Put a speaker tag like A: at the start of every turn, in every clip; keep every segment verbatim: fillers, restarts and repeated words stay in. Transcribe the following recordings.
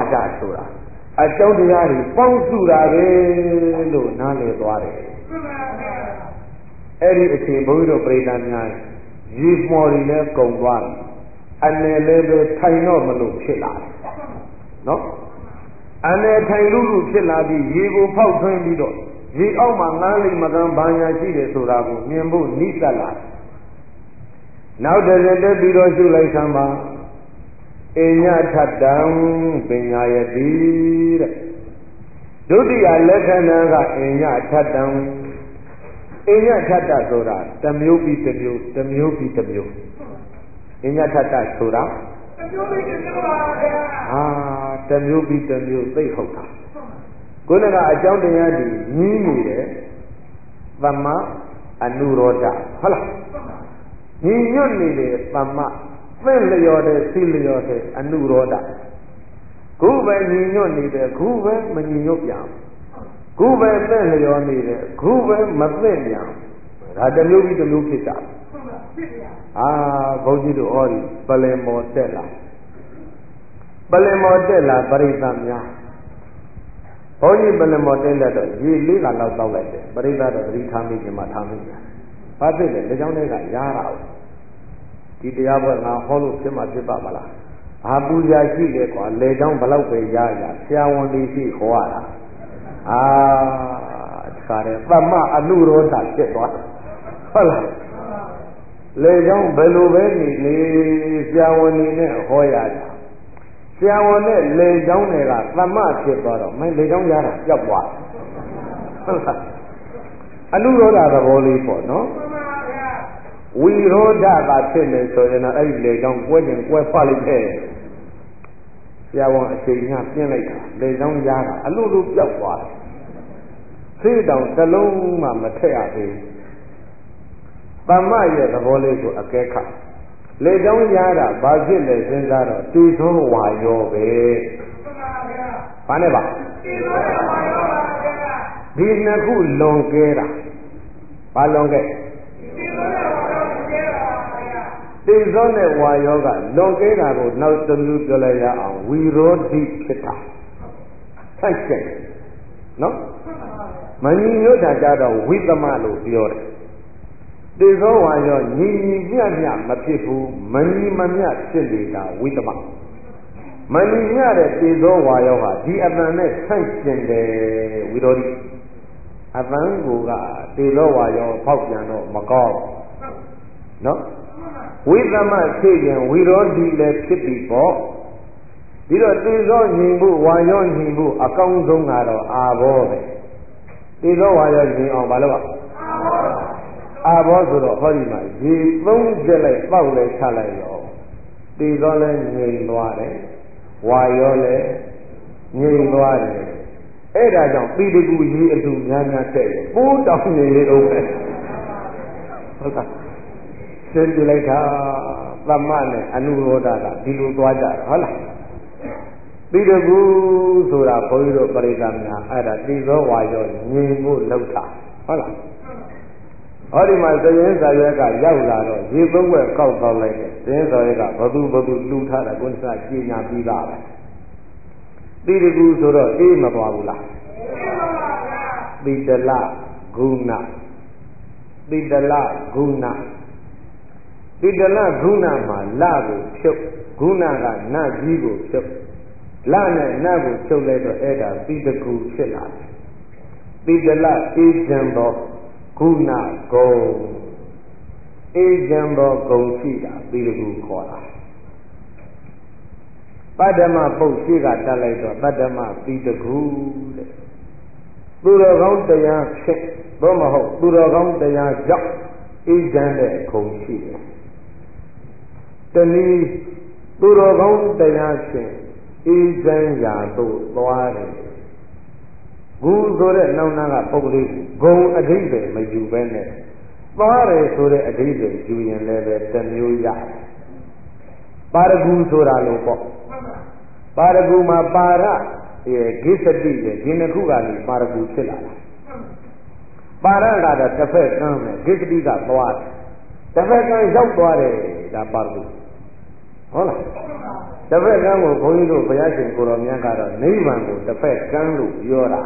A: တဆိုတာအကြောင်းတရားတွေပေါင်းစုတာပဲလို့နားလည်သွားတယ်အဲ့ဒီအချိန်ဘုန်းကြီးတို့ပြိဿများရေမော်တွေလည်းကုန်သွားတယ်အနေလည်းပဲထိုင်တော့မလို့ဖြစ်လာတယ်နော်အနေထိုင်လို့လို့ဖြစ်လာပြီးရေကိုဖောက်ထွင်းပြီးတော့ရေအောက်မှာငန်းလိမ့်မကန်းဘာညာရှိတယ်ဆိုတာကိုမြင်ဖို့နိစ္စလာတယ်နောက်တစ်ရက်တက်ပြီးတော့ရှုလိုက်သမ်းပါအညထတံပညာယတိတဲ့ဒုတိယလက္ခဏာကအညထတံအညထတဆိုတာတစ်မျိုးပြီးတစ်မျိုးတစ်မျိုးပြီးတစ်မျိုးအညထတဆိုတာတစ်မျိုးပြီးတစ်မျိုးပါဗျာဟာတစ်မျိုးပြီးတစ်မျိုးသိဟုတ်တာခုနကအကြောင်းတရားတွေညီးနေတယ်သမ္မာအနုရောဓဟုတ်လားညီညွတ်နေတယ်သမ္မာသင့်လျော်တဲ့သိလျော်တဲ့အနုရောဓခုပဲညီညွတ်နေတယ်ခုပဲမညီညွတ်ပြန်ခုပဲသင့်လျော်နေတယ်ခုပဲမသင့်ပြန်ဒါတစ်မျိုးပြီးတစ်မျိုးဖြစ်တာအာဘုန်းကြီးတို့ဟောဒီပလင်မော်တက်လာပလင်မော်တက်လာပရိသတ်များဘုန်းကြီးပလင်မော်တက်လက်တော့ရေလေးကလောက်တောက်လိုက်တယ်ပရိသတ်တော့သတိထားမိခြင်းမှထားမိတယ်ဘာဖြစ်လဲလက်ချောင်းတွေကရားတာဒီတရားပွဲငါဟောလို့ဖြစ်မှဖြစ်ပါမလားဘာပူဇာရှိလဲကွာလေချောင်းဘလောက်ပဲရားရဆရာဝန်လေးရှိခေါ်ရတာအာခါတယ်သမ္မအနုရောဓဖြစ်သွားဟုတ်လားလေချောင်းဘယ်လိုပဲနေလေဆရာဝန်နေနဲ့ဟောရတာဆရာဝန်နဲ့လေချောင်းတွေကသမ္မဖြစ်သွားတော့မင်းလေချောင်းရတာကြောက်သွားဟုတ်လားအနုရောဓသဘောလေးပေါ့နော်ဝိရောဓကဖြစ်နေဆိုရင်တော့အဲ့ဒီလေကြောင်းကွဲကျင်ကွဲဖလိုက်တဲ့ဆရာဝန်အချိန်ညပြင်းလိုက်တာလေကြောင်းရားတာအလိုလိုပြောက်သွားတယ်ဆေးတောင်တစ်လုံးမှမထက်ရသေးဘူးသမ္မရဲ့သဘောလေးကိုအကဲခတ်လေကြောင်းရားတာဘာဖြစ်လဲစဉ်းစားတော့တူသောဝါရောပဲဘာနဲ့ပါဒီနှစ်ခုလွန်ကဲတာဘာလွန်ကဲသေသောနဲ့ဝါယောကလွန်ကဲတာကိုနောက်တစ်မျိုးပြောလိုက်ရအောင်ဝီရောဓိဖြစ်တာထိုက်ချက်နော်မညီညွတ်တာကြတော့ဝိသမလို့ပြောတယ်သေသောဝါယောညီညီမျှမျှမဖြစ်ဘူးမညီမမျှဖြစ်နေတာဝိသမမညီမျှတဲ့သေသောဝါယောဟာဒီအတန်နဲ့ထိုက်ကျင်တယ်ဝီရောဓိအတန်ကိုကသေသောဝါယောဖောက်ပြန်တော့မကောင်းနော်ဝိသမဖြစ်ရင်ဝီရောဓိလည်းဖြစ်ပြီပေါ့ဒီတော့သေသောညီမှုဝါရောညီမှုအကောင်းဆုံးကတော့အာဘောပဲသေသောဝါရောညီအောင်မလုပ်ပါအာဘောဆိုတော့ဟောဒီမှာရေသုံးကျက်လိုက်ပေါက်လိုက်ချလိုက်ရောသေသောလည်းငြိမ်သွားတယ်ဝါရောလည်းငြိမ်သွားတယ်အဲ့ဒါကြောင့်ပိဋကူရေအတူများများတဲ့ပိုးတောင်းနေလေအောင်ပဲဟုတ်ကဲ့သင်ပြလိုက်တာသမ္မနဲ့အနုရောဓကဒီလိုသွားကြဟုတ်လားပိဋကူဆိုတာဘုန်းကြီးတို့ပရိသတ်များအဲ့ဒါတိသောဝါရောငြိမ်ဖို့လှုပ်တာဟုတ်လားဟောဒီမှာသရင်စာရွက်ကရောက်လာတော့ရေသုံးွက်ကောက်ပေါက်လိုက်တယ်သရင်စာရွက်ကဘသူဘသူလှူထားတာကိုယ်စားကြီးညာပြီးသားပဲတိတကူဆိုတော့အေးမသွားဘူးလားတိတလဂုဏတိတလဂုဏတိတလဂုဏမှာလကိုဖြုတ်ဂုဏကနတ်ကြီးကိုဖြုတ်လနဲ့နတ်ကိုဖြုတ်လိုက်တော့အဲ့ဒါတိတကူဖြစ်လာတယ်တိတလအေးချမ်းသောဂုဏဂုံအေးချမ်းသောဂုံရှိတာတိတကူခေါ်တာပတ္တမပုတ်ရှိကတက်လိုက်တော့ပတ္တမတိတကူတဲ့သူတော်ကောင်းတရားဖြစ်ဘုမဟုတ်သူတော်ကောင်းတရားကြောင့်အေးချမ်းတဲ့ဂုံရှိတယ်တနည်းသူတော်ကောင်းတရားဖြင့်အေးချမ်းရာသို့သွားတယ်ဂုဆိုတဲ့နောင်နာကပုဂ္ဂလိဂုံအဓိပ္ပာယ်မယူဘဲနဲ့သွားတယ်ဆိုတဲ့အဓိပ္ပာယ်ယူရင်လည်းပဲတစ်မျိုးရတယ်ပါရဂုဆိုတာလို့ပေါ့ပါရဂုမှာပါရရဲ့ဂိသတိရဲ့ဒီနှစ်ခုကနေပါရဂုဖြစ်လာတာပါရကတော့တစ်ဖက်ကမ်းမယ်ဂိသတိကသွားတယ်တစ်ဖက်ကမ်းရောက်သွားတယ်ဒါပါရဂုဟုတ်လားတစ်ဖက်ကန်းကိုဘုန်းကြီးတို့ဘုရားရှင်ကိုတော်မြတ်ကတော့နိဗ္ဗာန်ကိုတစ်ဖက်ကန်းလို့ပြောတာ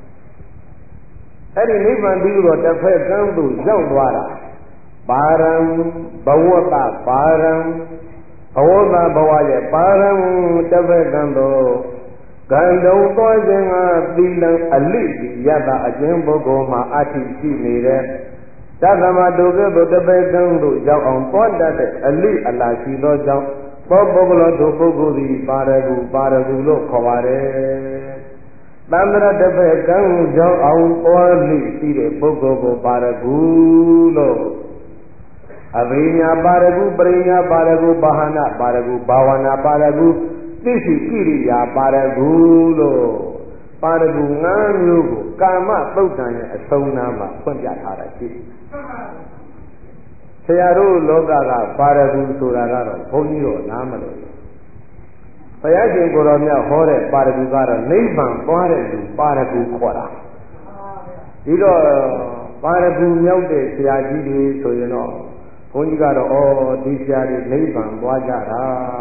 A: အဲ့ဒီနိဗ္ဗာန်ပြီးတော့တစ်ဖက်ကန်းသို့ရောက်သွားတာပါရံဘဝတပါရံဘဝတဘဝရဲ့ပါရံတစ်ဖက်ကန်းသို့ကံတုံသွားခြင်းကသီလံအလိယတအကျဉ်းပုဂ္ဂိုလ်မှာအဋ္ဌိရှိနေတဲ့သတ္တမတုကဲ့သို့တစ်ဖက်ကန်းသို့ရောက်အောင်သွားတတ်တဲ့အလိအလာရှိသောကြောင့်သောပုဂ္ဂလောတို့ပုဂ္ဂိုလ်သည်ပါရဂုပါရဂုလို့ခေါ်ပါတယ်။သံဃာတစ်ဖက်ကံကြောင့်အောင်သွားလိရှိတဲ့ပုဂ္ဂိုလ်ကိုပါရဂုလို့အဘိညာပါရဂုပရိညာပါရဂုဘာဟနာပါရဂုဘာဝနာပါရဂုသိရှိကိရိယာပါရဂုလို့ပါရဂု၅မျိုးကိုကာမသုတ်တံရဲ့အဆုံးနာမှာဖွင့်ပြထားတာရှိတယ်။ဆရာတို့လောကကပါရဂုဆိုတာကတော့ဘုန်းကြီးတို့နားမလို့ဘုရားရှင်ကိုယ်တော်မြတ်ဟောတဲ့ပါရဂုကတော့နိဗ္ဗာန်သွားတဲ့လူပါရဂုခေါ်တာဒီတော့ပါရဂုမြောက်တဲ့ဆရာကြီးတွေဆိုရင်တော့ဘုန်းကြီးကတော့ဩဒီဆရာတွေနိဗ္ဗာန်သွားကြတာ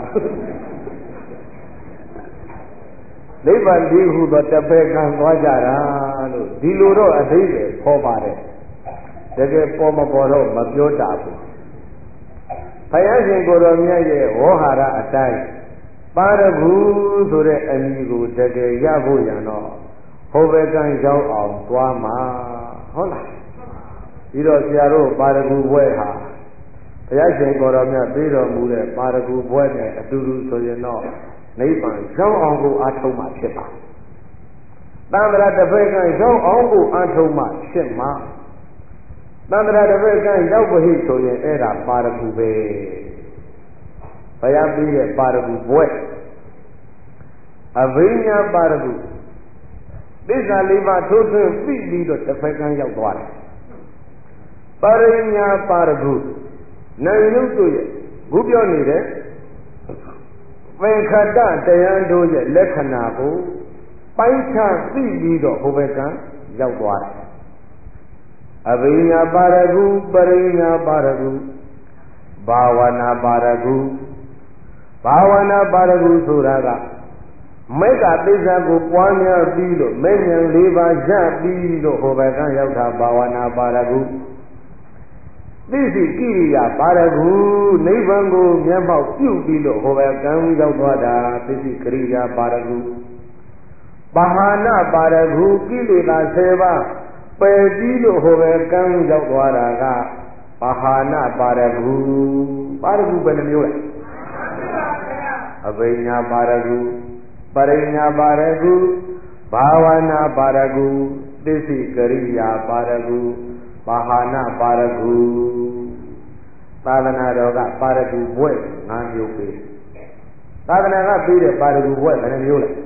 A: နိဗ္ဗာန်ဒီဟုသောတပည့်ကံသွားကြတာလို့ဒီလိုတော့အသေးပဲခေါ်ပါတယ်တကယ်ပေါ်မပေါ်တော့မပြောတာဘူးဘုရားရှင်ကိုယ်တော်မြတ်ရဲ့ဝေါဟာရအတိုင်းပါရဂုဆိုတဲ့အမည်ကိုတကယ်ရဖို့ရန်တော့ဟိုဘက်ကံရောက်အောင်သွားမှာဟုတ်လားဒီတော့ဆရာတို့ပါရဂုဘွဲဟာဘုရားရှင်ကိုယ်တော်မြတ်ပြီးတော်မူတဲ့ပါရဂုဘွဲနဲ့အတူတူဆိုရင်တော့နိဗ္ဗာန်ရောက်အောင်ကိုအားထုတ်မှဖြစ်ပါသံဃာတစ်ဖက်ကံရောက်အောင်ကိုအားထုတ်မှဖြစ်မှာသံဃာတစ်ဖက်ကရောက်ပါဟိဆိုရင်အဲ့ဒါပါရဂုပဲဘုရားပြီးတဲ့ပါရဂုဘွဲ့အဘိညာပါရဂုသစ္စာလေးပါးထိုးထွင်းပြီးပြီးတော့တစ်ဖက်ကရောက်သွားတယ်ပရိညာပါရဂုနာယုတ်တို့ရဲ့ခုပြောနေတဲ့သင်္ခတတရားတို့ရဲ့လက္ခဏာကိုပိုင်းခြားသိပြီးတော့ဟိုဘက်ကရောက်သွားတယ်အဘိညာပါရဂုပရိညာပါရဂုဘာဝနာပါရဂုဘာဝနာပါရဂုဆိုတာကမေတ္တာသစ္စာကိုပွားများပြီးလို့မေဉ္ဇဉ်၄ပါးရပြီးလို့ဟိုဘက်ကရောက်တာဘာဝနာပါရဂုသိသိကိရိယာပါရဂုနိဗ္ဗာန်ကိုမျက်မှောက်ပြုပြီးလို့ဟိုဘက်ကရောက်သွားတာသိသိကိရိယာပါရဂုပါဟနာပါရဂုကိလေသာ၁၀ပါးပယ်ပြီးလို့ဟိုပဲကံရောက်သွားတာကပါဟနာပါရဂုပါရဂုဘယ်နှမျိုးလဲအဘိညာပါရဂုပရိညာပါရဂုဘာဝနာပါရဂုသစ္စိကရိယာပါရဂုပါဟနာပါရဂုသာသနာတော်ကပါရဂုဘွဲ့၅မျိုးပေးသာသနာကပြီးတဲ့ပါရဂုဘွဲ့ဘယ်နှမျိုးလဲ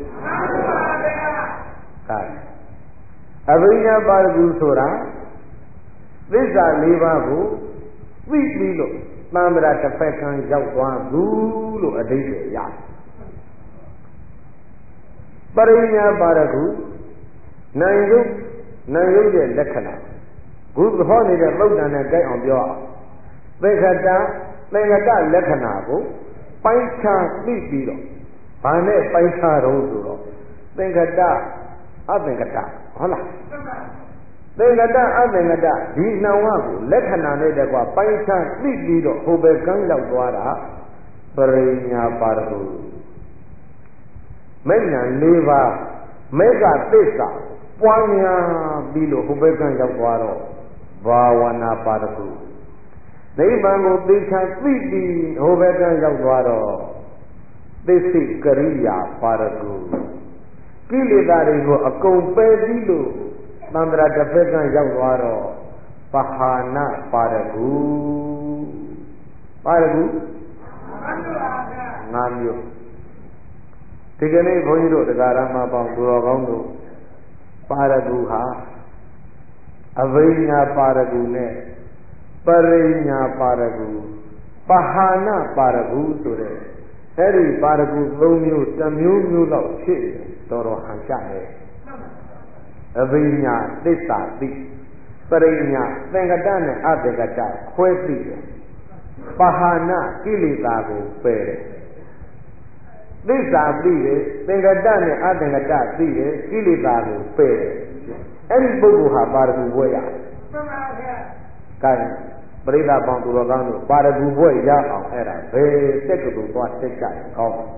A: အဘိညာပါရဂုဆိုတာသစ္စာ၄ပါးကိုသိပြီးလို့သံဃာတစ်ဖက်ကံရောက်သွားဘူးလို့အဓိပ္ပာယ်ရတယ်ပရိညာပါရဂုနာယုတ်နာယုတ်ရဲ့လက္ခဏာခုဟောနေတဲ့သုတ်တန်နဲ့ကြိုက်အောင်ပြောအောင်သင်္ခတသင်္ခတလက္ခဏာကိုပိုင်းခြားသိပြီးတော့ဘာနဲ့ပိုင်းခြားတော့ဆိုတော့သင်္ခတအသင်္ခတဟုတ်လားသင်္ခတအသင်္ခတဒီနှောင်ဝကိုလက္ခဏာနဲ့တကွာပိုင်းခြားသိပြီးတော့ဟိုဘက်ကန်းရောက်သွားတာပရိညာပါရဂုမေဉ္ဇဉ်၄ပါးမေဃသစ္စာပွားများပြီးလို့ဟိုဘက်ကန်းရောက်သွားတော့ဘာဝနာပါရဂုနိဗ္ဗာန်ကိုသိချာသိပြီးဟိုဘက်ကန်းရောက်သွားတော့သစ္စိကရိယာပါရဂုကိလေသာတွေကိုအကုန်ပယ်ပြီးလို့သံဃာတစ်ဖက်ကရောက်သွားတော့ပဟာနာပါရဂုပါရဂု၅မျိုးဒီကနေ့ဘုန်းကြီးတို့တရားဓမ္မပေါင်းသူတော်ကောင်းတို့ပါရဂုဟာအဘိညာပါရဂုနဲ့ပရိညာပါရဂုပဟာနာပါရဂုဆိုတဲ့အဲ့ဒီပါရဂု၃မျိုးတစ်မျိုးမျိုးလောက်ဖြစ်တော်တော်ဟန်ကြတယ်အဘိညာသစ္စာသိပရိညာသင်္ကတနဲ့အသင်္ကတခွဲသိတယ်ပဟာနာကိလေသာကိုပယ်တယ်သစ္စာသိတယ်သင်္ကတနဲ့အသင်္ကတသိတယ်ကိလေသာကိုပယ်တယ်အဲ့ဒီပုဂ္ဂိုလ်ဟာပါရဂူဘွဲ့ရတယ်မှန်ပါဗျာကဲပရိသတ်ပေါင်းသူတော်ကောင်းတို့ပါရဂူဘွဲ့ရအောင်အဲ့ဒါဘယ်တက်ကတူသွားတက်ကြရင်ကောင်းဟမ်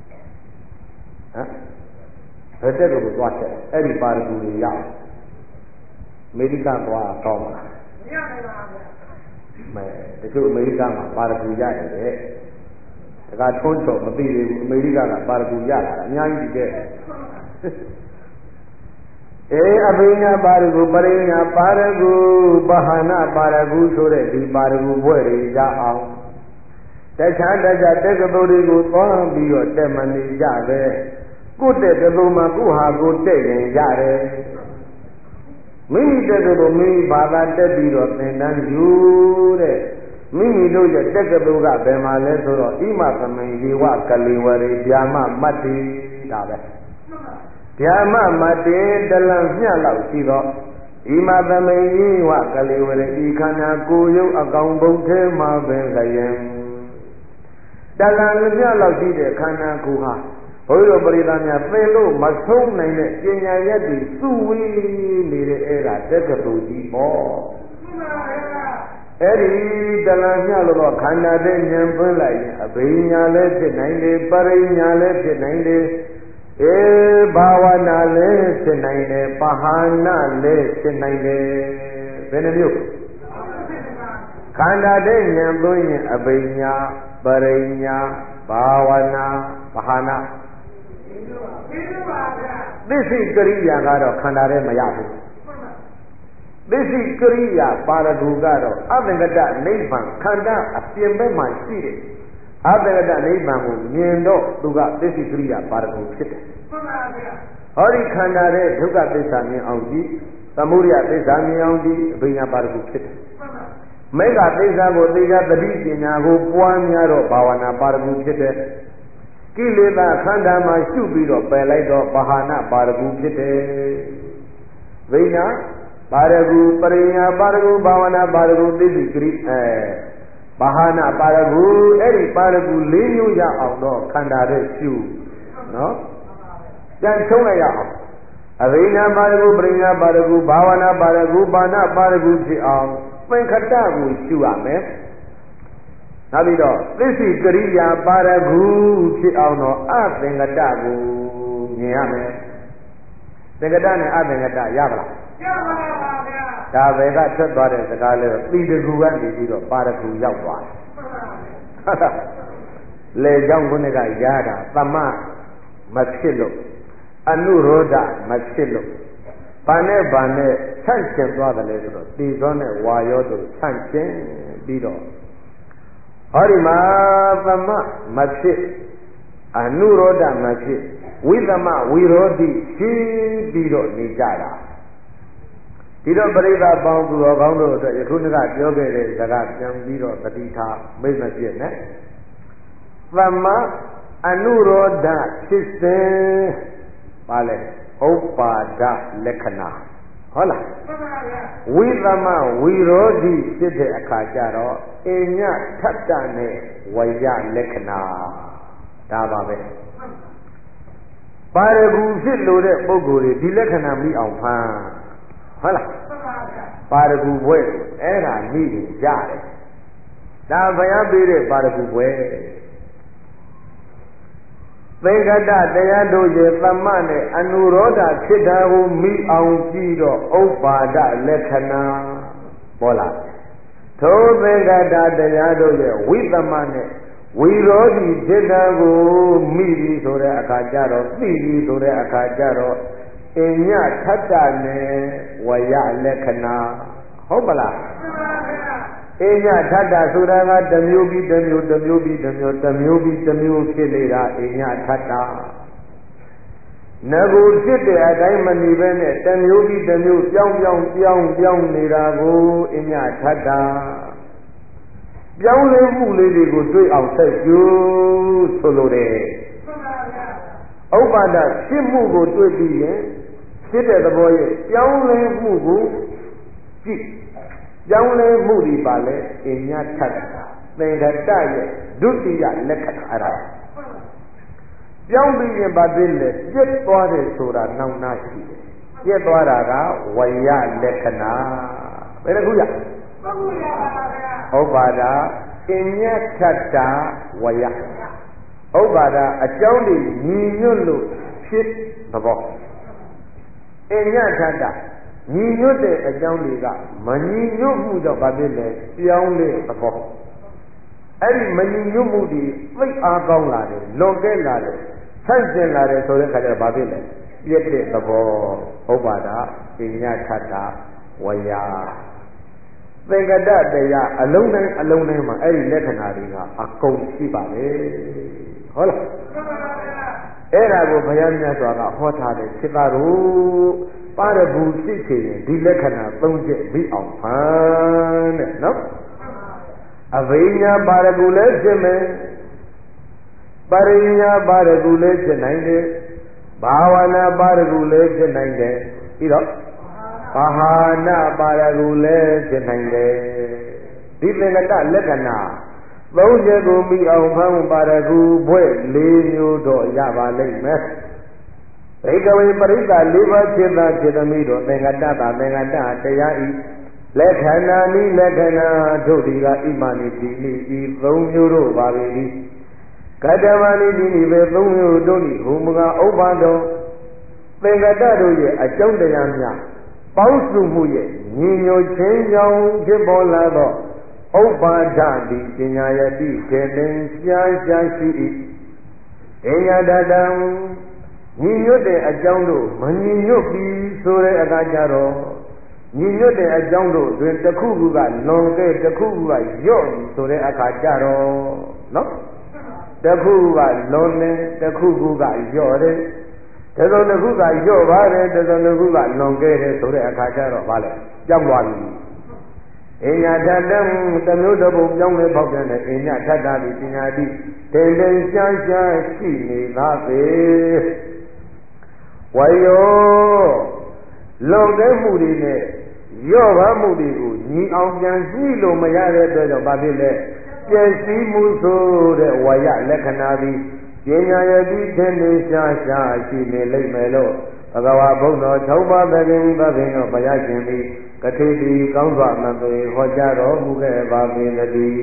A: ဘယ်တက်ကတူသွားတက်အဲ့ဒီပါရဂူတွေရအောင်အမေရိကန်သွားကောင်းပါလားမရပါဘူးဗျာမဲတချို့အမေရိကန်မှာပါရဂူရတယ်တဲ့ဒါကထွန်းချုံမသိသေးဘူးအမေရိကန်ကပါရဂူရလာတာအများကြီးတဲ့အေအဘိညာပါရဂူပရိညာပါရဂူပဟာနာပါရဂူဆိုတဲ့ဒီပါရဂူဘွဲ့တွေရအောင်တခြားတခြားတက္ကသိုလ်တွေကိုသွားပြီးတော့တက်မနေကြပဲကိုယ့်တက္ကသိုလ်မှာကိုယ့်ဟာကိုယ်တက်ရင်ရတယ်မိမိတက္ကသိုလ်မိမိဘာသာတက်ပြီးတော့သင်တန်းယူတဲ့မိမိတို့ရဲ့တက္ကသိုလ်ကဘယ်မှာလဲဆိုတော့ဣမသမိန်ဇေဝကလေဝရေဗျာမမတ္တိဒါပဲဗျာမမတ္တိတလံမျှလောက်ရှိတော့ဣမသမိန်ဇေဝကလေဝရေဤခန္ဓာကိုယ်ရုပ်အကောင်ဘုံထဲမှာပဲခရင်တလံမျှလောက်ရှိတဲ့ခန္ဓာကိုယ်ဟာဘုရားပရိသတ်များသင်လို့မဆုံးနိုင်တဲ့ပညာရက်တွေစုဝေးနေတဲ့အဲ့ဒါတက္ကသိုလ်ကြီးပေါ့အဲ့ဒီတလံမျှလို့တော့ခန္ဓာတဲ့ဉာဏ်ပွင့်လိုက်ရင်အဘိညာလည်းဖြစ်နိုင်တယ်ပရိညာလည်းဖြစ်နိုင်တယ်အေဘာဝနာလည်းဖြစ်နိုင်တယ်ပဟာနာလည်းဖြစ်နိုင်တယ်ဘယ်နှမျိုးခန္ဓာတဲ့ဉာဏ်ပွင့်ရင်အဘိညာပရိညာဘာဝနာပဟာနာသစ္စိကရိယာကတော့ခန္ဓာထဲမရဘူးသစ္စိကရိယာပါရဂူကတော့အသင်္ကတနိဗ္ဗာန်ခန္ဓာအပြင်ဘက်မှာရှိတယ်အသင်္ကတနိဗ္ဗာန်ကိုမြင်တော့သူကသစ္စိကရိယာပါရဂူဖြစ်တယ်မှန်ပါဗျာဟောဒီခန္ဓာရဲ့ဒုက္ခသစ္စာမြင်အောင်ကြည့်သမုဒယသစ္စာမြင်အောင်ကြည့်အဘိညာပါရဂူဖြစ်တယ်မှန်ပါမေဃသစ္စာကိုသိကြသတိပညာကိုပွားများတော့ဘာဝနာပါရဂူဖြစ်တယ်ကိလေသာခန္ဓာမှာရှုပြီးတော့ပယ်လိုက်တော့ပဟာနာပါရဂူဖြစ်တယ်ဝိညာပါရဂူပရိညာပါရဂူဘာဝနာပါရဂူသိသိကရိအဲဘာဟာနာပါရဂူအဲ့ဒီပါရဂူ၄မျိုးရအောင်တော့ခန္ဓာရဲ့ရှုနော်ပြန်ချုံးလိုက်ရအောင်အဘိညာပါရဂူပရိညာပါရဂူဘာဝနာပါရဂူဘာနာပါရဂူဖြစ်အောင်သင်္ခတကိုရှုရမယ်နောက်ပြီးတော့သစ္စိကရိယာပါရဂူဖြစ်အောင်တော့အသင်္ကတကိုမြင်ရမယ်သင်္ကတနဲ့အသင်္ကတရပါလားရပါပါဗျာဒါပဲကထွက်သွားတဲ့စကားလေးတော့တိတကူကနေပြီးတော့ပါရဂူရောက်သွားတယ်ဟုတ်လားလေကြောင့်ခုနကရတာသမမဖြစ်လို့အနုရောဓမဖြစ်လို့ဘာနဲ့ဘာနဲ့ဆန့်ကျင်သွားတယ်လဲဆိုတော့တိသောနဲ့ဝါရောတို့ဆန့်ကျင်ပြီးတော့ဟောဒီမှာသမမဖြစ်အနုရောဓမဖြစ်ဝိသမဝိရောဓိရှိပြီးတော့နေကြတာဒီတော့ပရိသတ်ပေါင်းသူတော်ကောင်းတို့အတွက်ယခုနကပြောခဲ့တဲ့စကားပြန်ပြီးတော့တတိထားမိတ်မဖြစ်နဲ့သမအနုရောဓဖြစ်စဉ်ပါလေဥပပါဒလက္ခဏာဟုတ်လားဝိသမဝိရောဓိဖြစ်တဲ့အခါကျတော့အညထတ္တနဲ့ဝယလက္ခဏာဒါပါပဲပါရဂူဖြစ်လို့တဲ့ပုဂ္ဂိုလ်တွေဒီလက္ခဏာမိအောင်ဖမ်းဟုတ်လားပါရဂူဘွဲအဲ့ဒါမိရင်ရတယ်ဒါဘုရားပေးတဲ့ပါရဂူဘွဲသင်္ကတတရားတို့ရဲ့သမနဲ့အနုရောဓဖြစ်တာကိုမိအောင်ကြည့်တော့ဥပပါဒလက္ခဏာပေါ်လာထိုသင်္ကတတရားတို့ရဲ့ဝိသမနဲ့ဝိရောဓိဖြစ်တာကိုမိပြီးဆိုတဲ့အခါကျတော့သိပြီးဆိုတဲ့အခါကျတော့အညထတ္တနဲ့ဝယလက္ခဏာဟုတ်ပလားအညထတ္တဆိုတာကတစ်မျိုးပြီးတစ်မျိုးတစ်မျိုးပြီးတစ်မျိုးတစ်မျိုးပြီးတစ်မျိုးဖြစ်နေတာအညထတ္တငကူဖြစ်တဲ့အတိုင်းမနေပဲနဲ့တစ်မျိုးပြီးတစ်မျိုးပြောင်းပြောင်းပြောင်းပြောင်းနေတာကိုအညထတ္တပြောင်းလဲမှုလေးတွေကိုတွေ့အောင်ဆက်ကြိုးဆိုလိုတယ်ဥပ္ပါဒဖြစ်မှုကိုတွေ့ပြီးရင်ဖြစ်တဲ့သဘောရဲ့ပြောင်းလဲမှုကိုကြည့်ပြောင်းလဲမှုဒီပါလဲအညထတ္တသင်္ခတရဲ့ဒုတိယလက္ခဏာအဲ့ဒါပြောင်းပြီးရင်ဘာဖြစ်လဲပြစ်သွားတယ်ဆိုတာနောက်နာရှိတယ်ပြစ်သွားတာကဝယလက္ခဏာဘယ်တစ်ခုရဟုတ်ပါတာအညတ်ထတ္တဝယဟုတ်ပါတာအကြောင်းတွေညီညွတ်လို့ဖြစ်သဘောအညတ်ထတ္တညီညွတ်တဲ့အကြောင်းတွေကမညီညွတ်မှုကြောင့်ဘာဖြစ်လဲပြောင်းလဲသဘောအဲ့ဒီမညီညွတ်မှုတွေသိအားကောင်းလာတယ်လွန်ကဲလာတယ်ဆန့်ကျင်လာတယ်ဆိုတဲ့အခါကျတော့ဘာဖြစ်လဲပြည့်တဲ့သဘောဟုတ်ပါတာအညတ်ထတ္တဝယသင်္ကတတရားအလုံးတိုင်းအလုံးတိုင်းမှာအဲ့ဒီလက္ခဏာတွေကအကုန်ရှိပါလေဟုတ်လားအဲ့ဒါကိုဘုရားမြတ်စွာကဟောထားတယ်ဖြစ်သားတို့ပါရဂူဖြစ်ချင်ရင်ဒီလက္ခဏာသုံးချက်ပြီးအောင်ဖန်တဲ့နော်အဘိညာပါရဂူလည်းဖြစ်မယ်ပရိညာပါရဂူလည်းဖြစ်နိုင်တယ်ဘာဝနာပါရဂူလည်းဖြစ်နိုင်တယ်ပြီးတော့ပါဟာနာပါရဂူလည်းဖြစ်နိုင်တယ်ဒီသင်္ကတလက္ခဏာသုံးချက်ကိုပြီးအောင်ဖန်ပါရဂူဘွဲ့လေးမျိုးတော့ရပါလိမ့်မယ်ဘိကဝေပရိသလေးပါးဖြစ်သာဖြစ်သမီးတို့သင်္ကတတာသင်္ကတတရားဤလက္ခဏာနိလက္ခဏာတို့ဒီကဣမနိတိနိဤသုံးမျိုးတို့ပါပေသည်ကတ္တမနိတိနိပဲသုံးမျိုးတို့ဤဟူမူကားဥပ္ပါတော်သင်္ကတတို့ရဲ့အကြောင်းတရားများပေါင်းစုမှုရဲ့ညီညွတ်ခြင်းကြောင့်ဖြစ်ပေါ်လာသောဥပ္ပါဒတိပညာယတိခေတ္တရှားရှားရှိ၏အညတတံညီညွတ်တဲ့အကြောင်းတို့မညီညွတ်ပြီးဆိုတဲ့အခါကျတော့ညီညွတ်တဲ့အကြောင်းတို့တွင်တစ်ခုခုကလွန်ကဲတစ်ခုခုကယော့ဆိုတဲ့အခါကျတော့နော်တစ်ခုခုကလွန်တယ်တစ်ခုခုကယော့တယ်တစုံတစ်ခုကယော့ပါတယ်တစုံတစ်ခုကလွန်ကဲတယ်ဆိုတဲ့အခါကျတော့ဗာလဲကြောက်သွားပြီအညာထတံတမျိုးတစ်ပုံပြောင်းလဲပေါက်ပြန်တဲ့အညာထတ္တာဒီပညာတိတင်တင်ရှားရှားရှိနေသားပေဝယောလွန်ကဲမှုတွေနဲ့ရော့ပါမှုတွေကိုညီအောင်ပြန်ကြည့်လို့မရတဲ့အတွက်ကြောင့်ဘာဖြစ်လဲပျက်စီးမှုဆိုတဲ့ဝယလက္ခဏာသည်ပညာယတိထင်နေရှားရှားရှိနေလိမ့်မယ်လို့ဘဂဝါဘုန်းတော်၆ပါးသခင်သခင်တို့ဘုရားရှင်သည်ကတိတိကောင်းစွာမသွေဟောကြားတော်မူခဲ့ပါပေသတည်း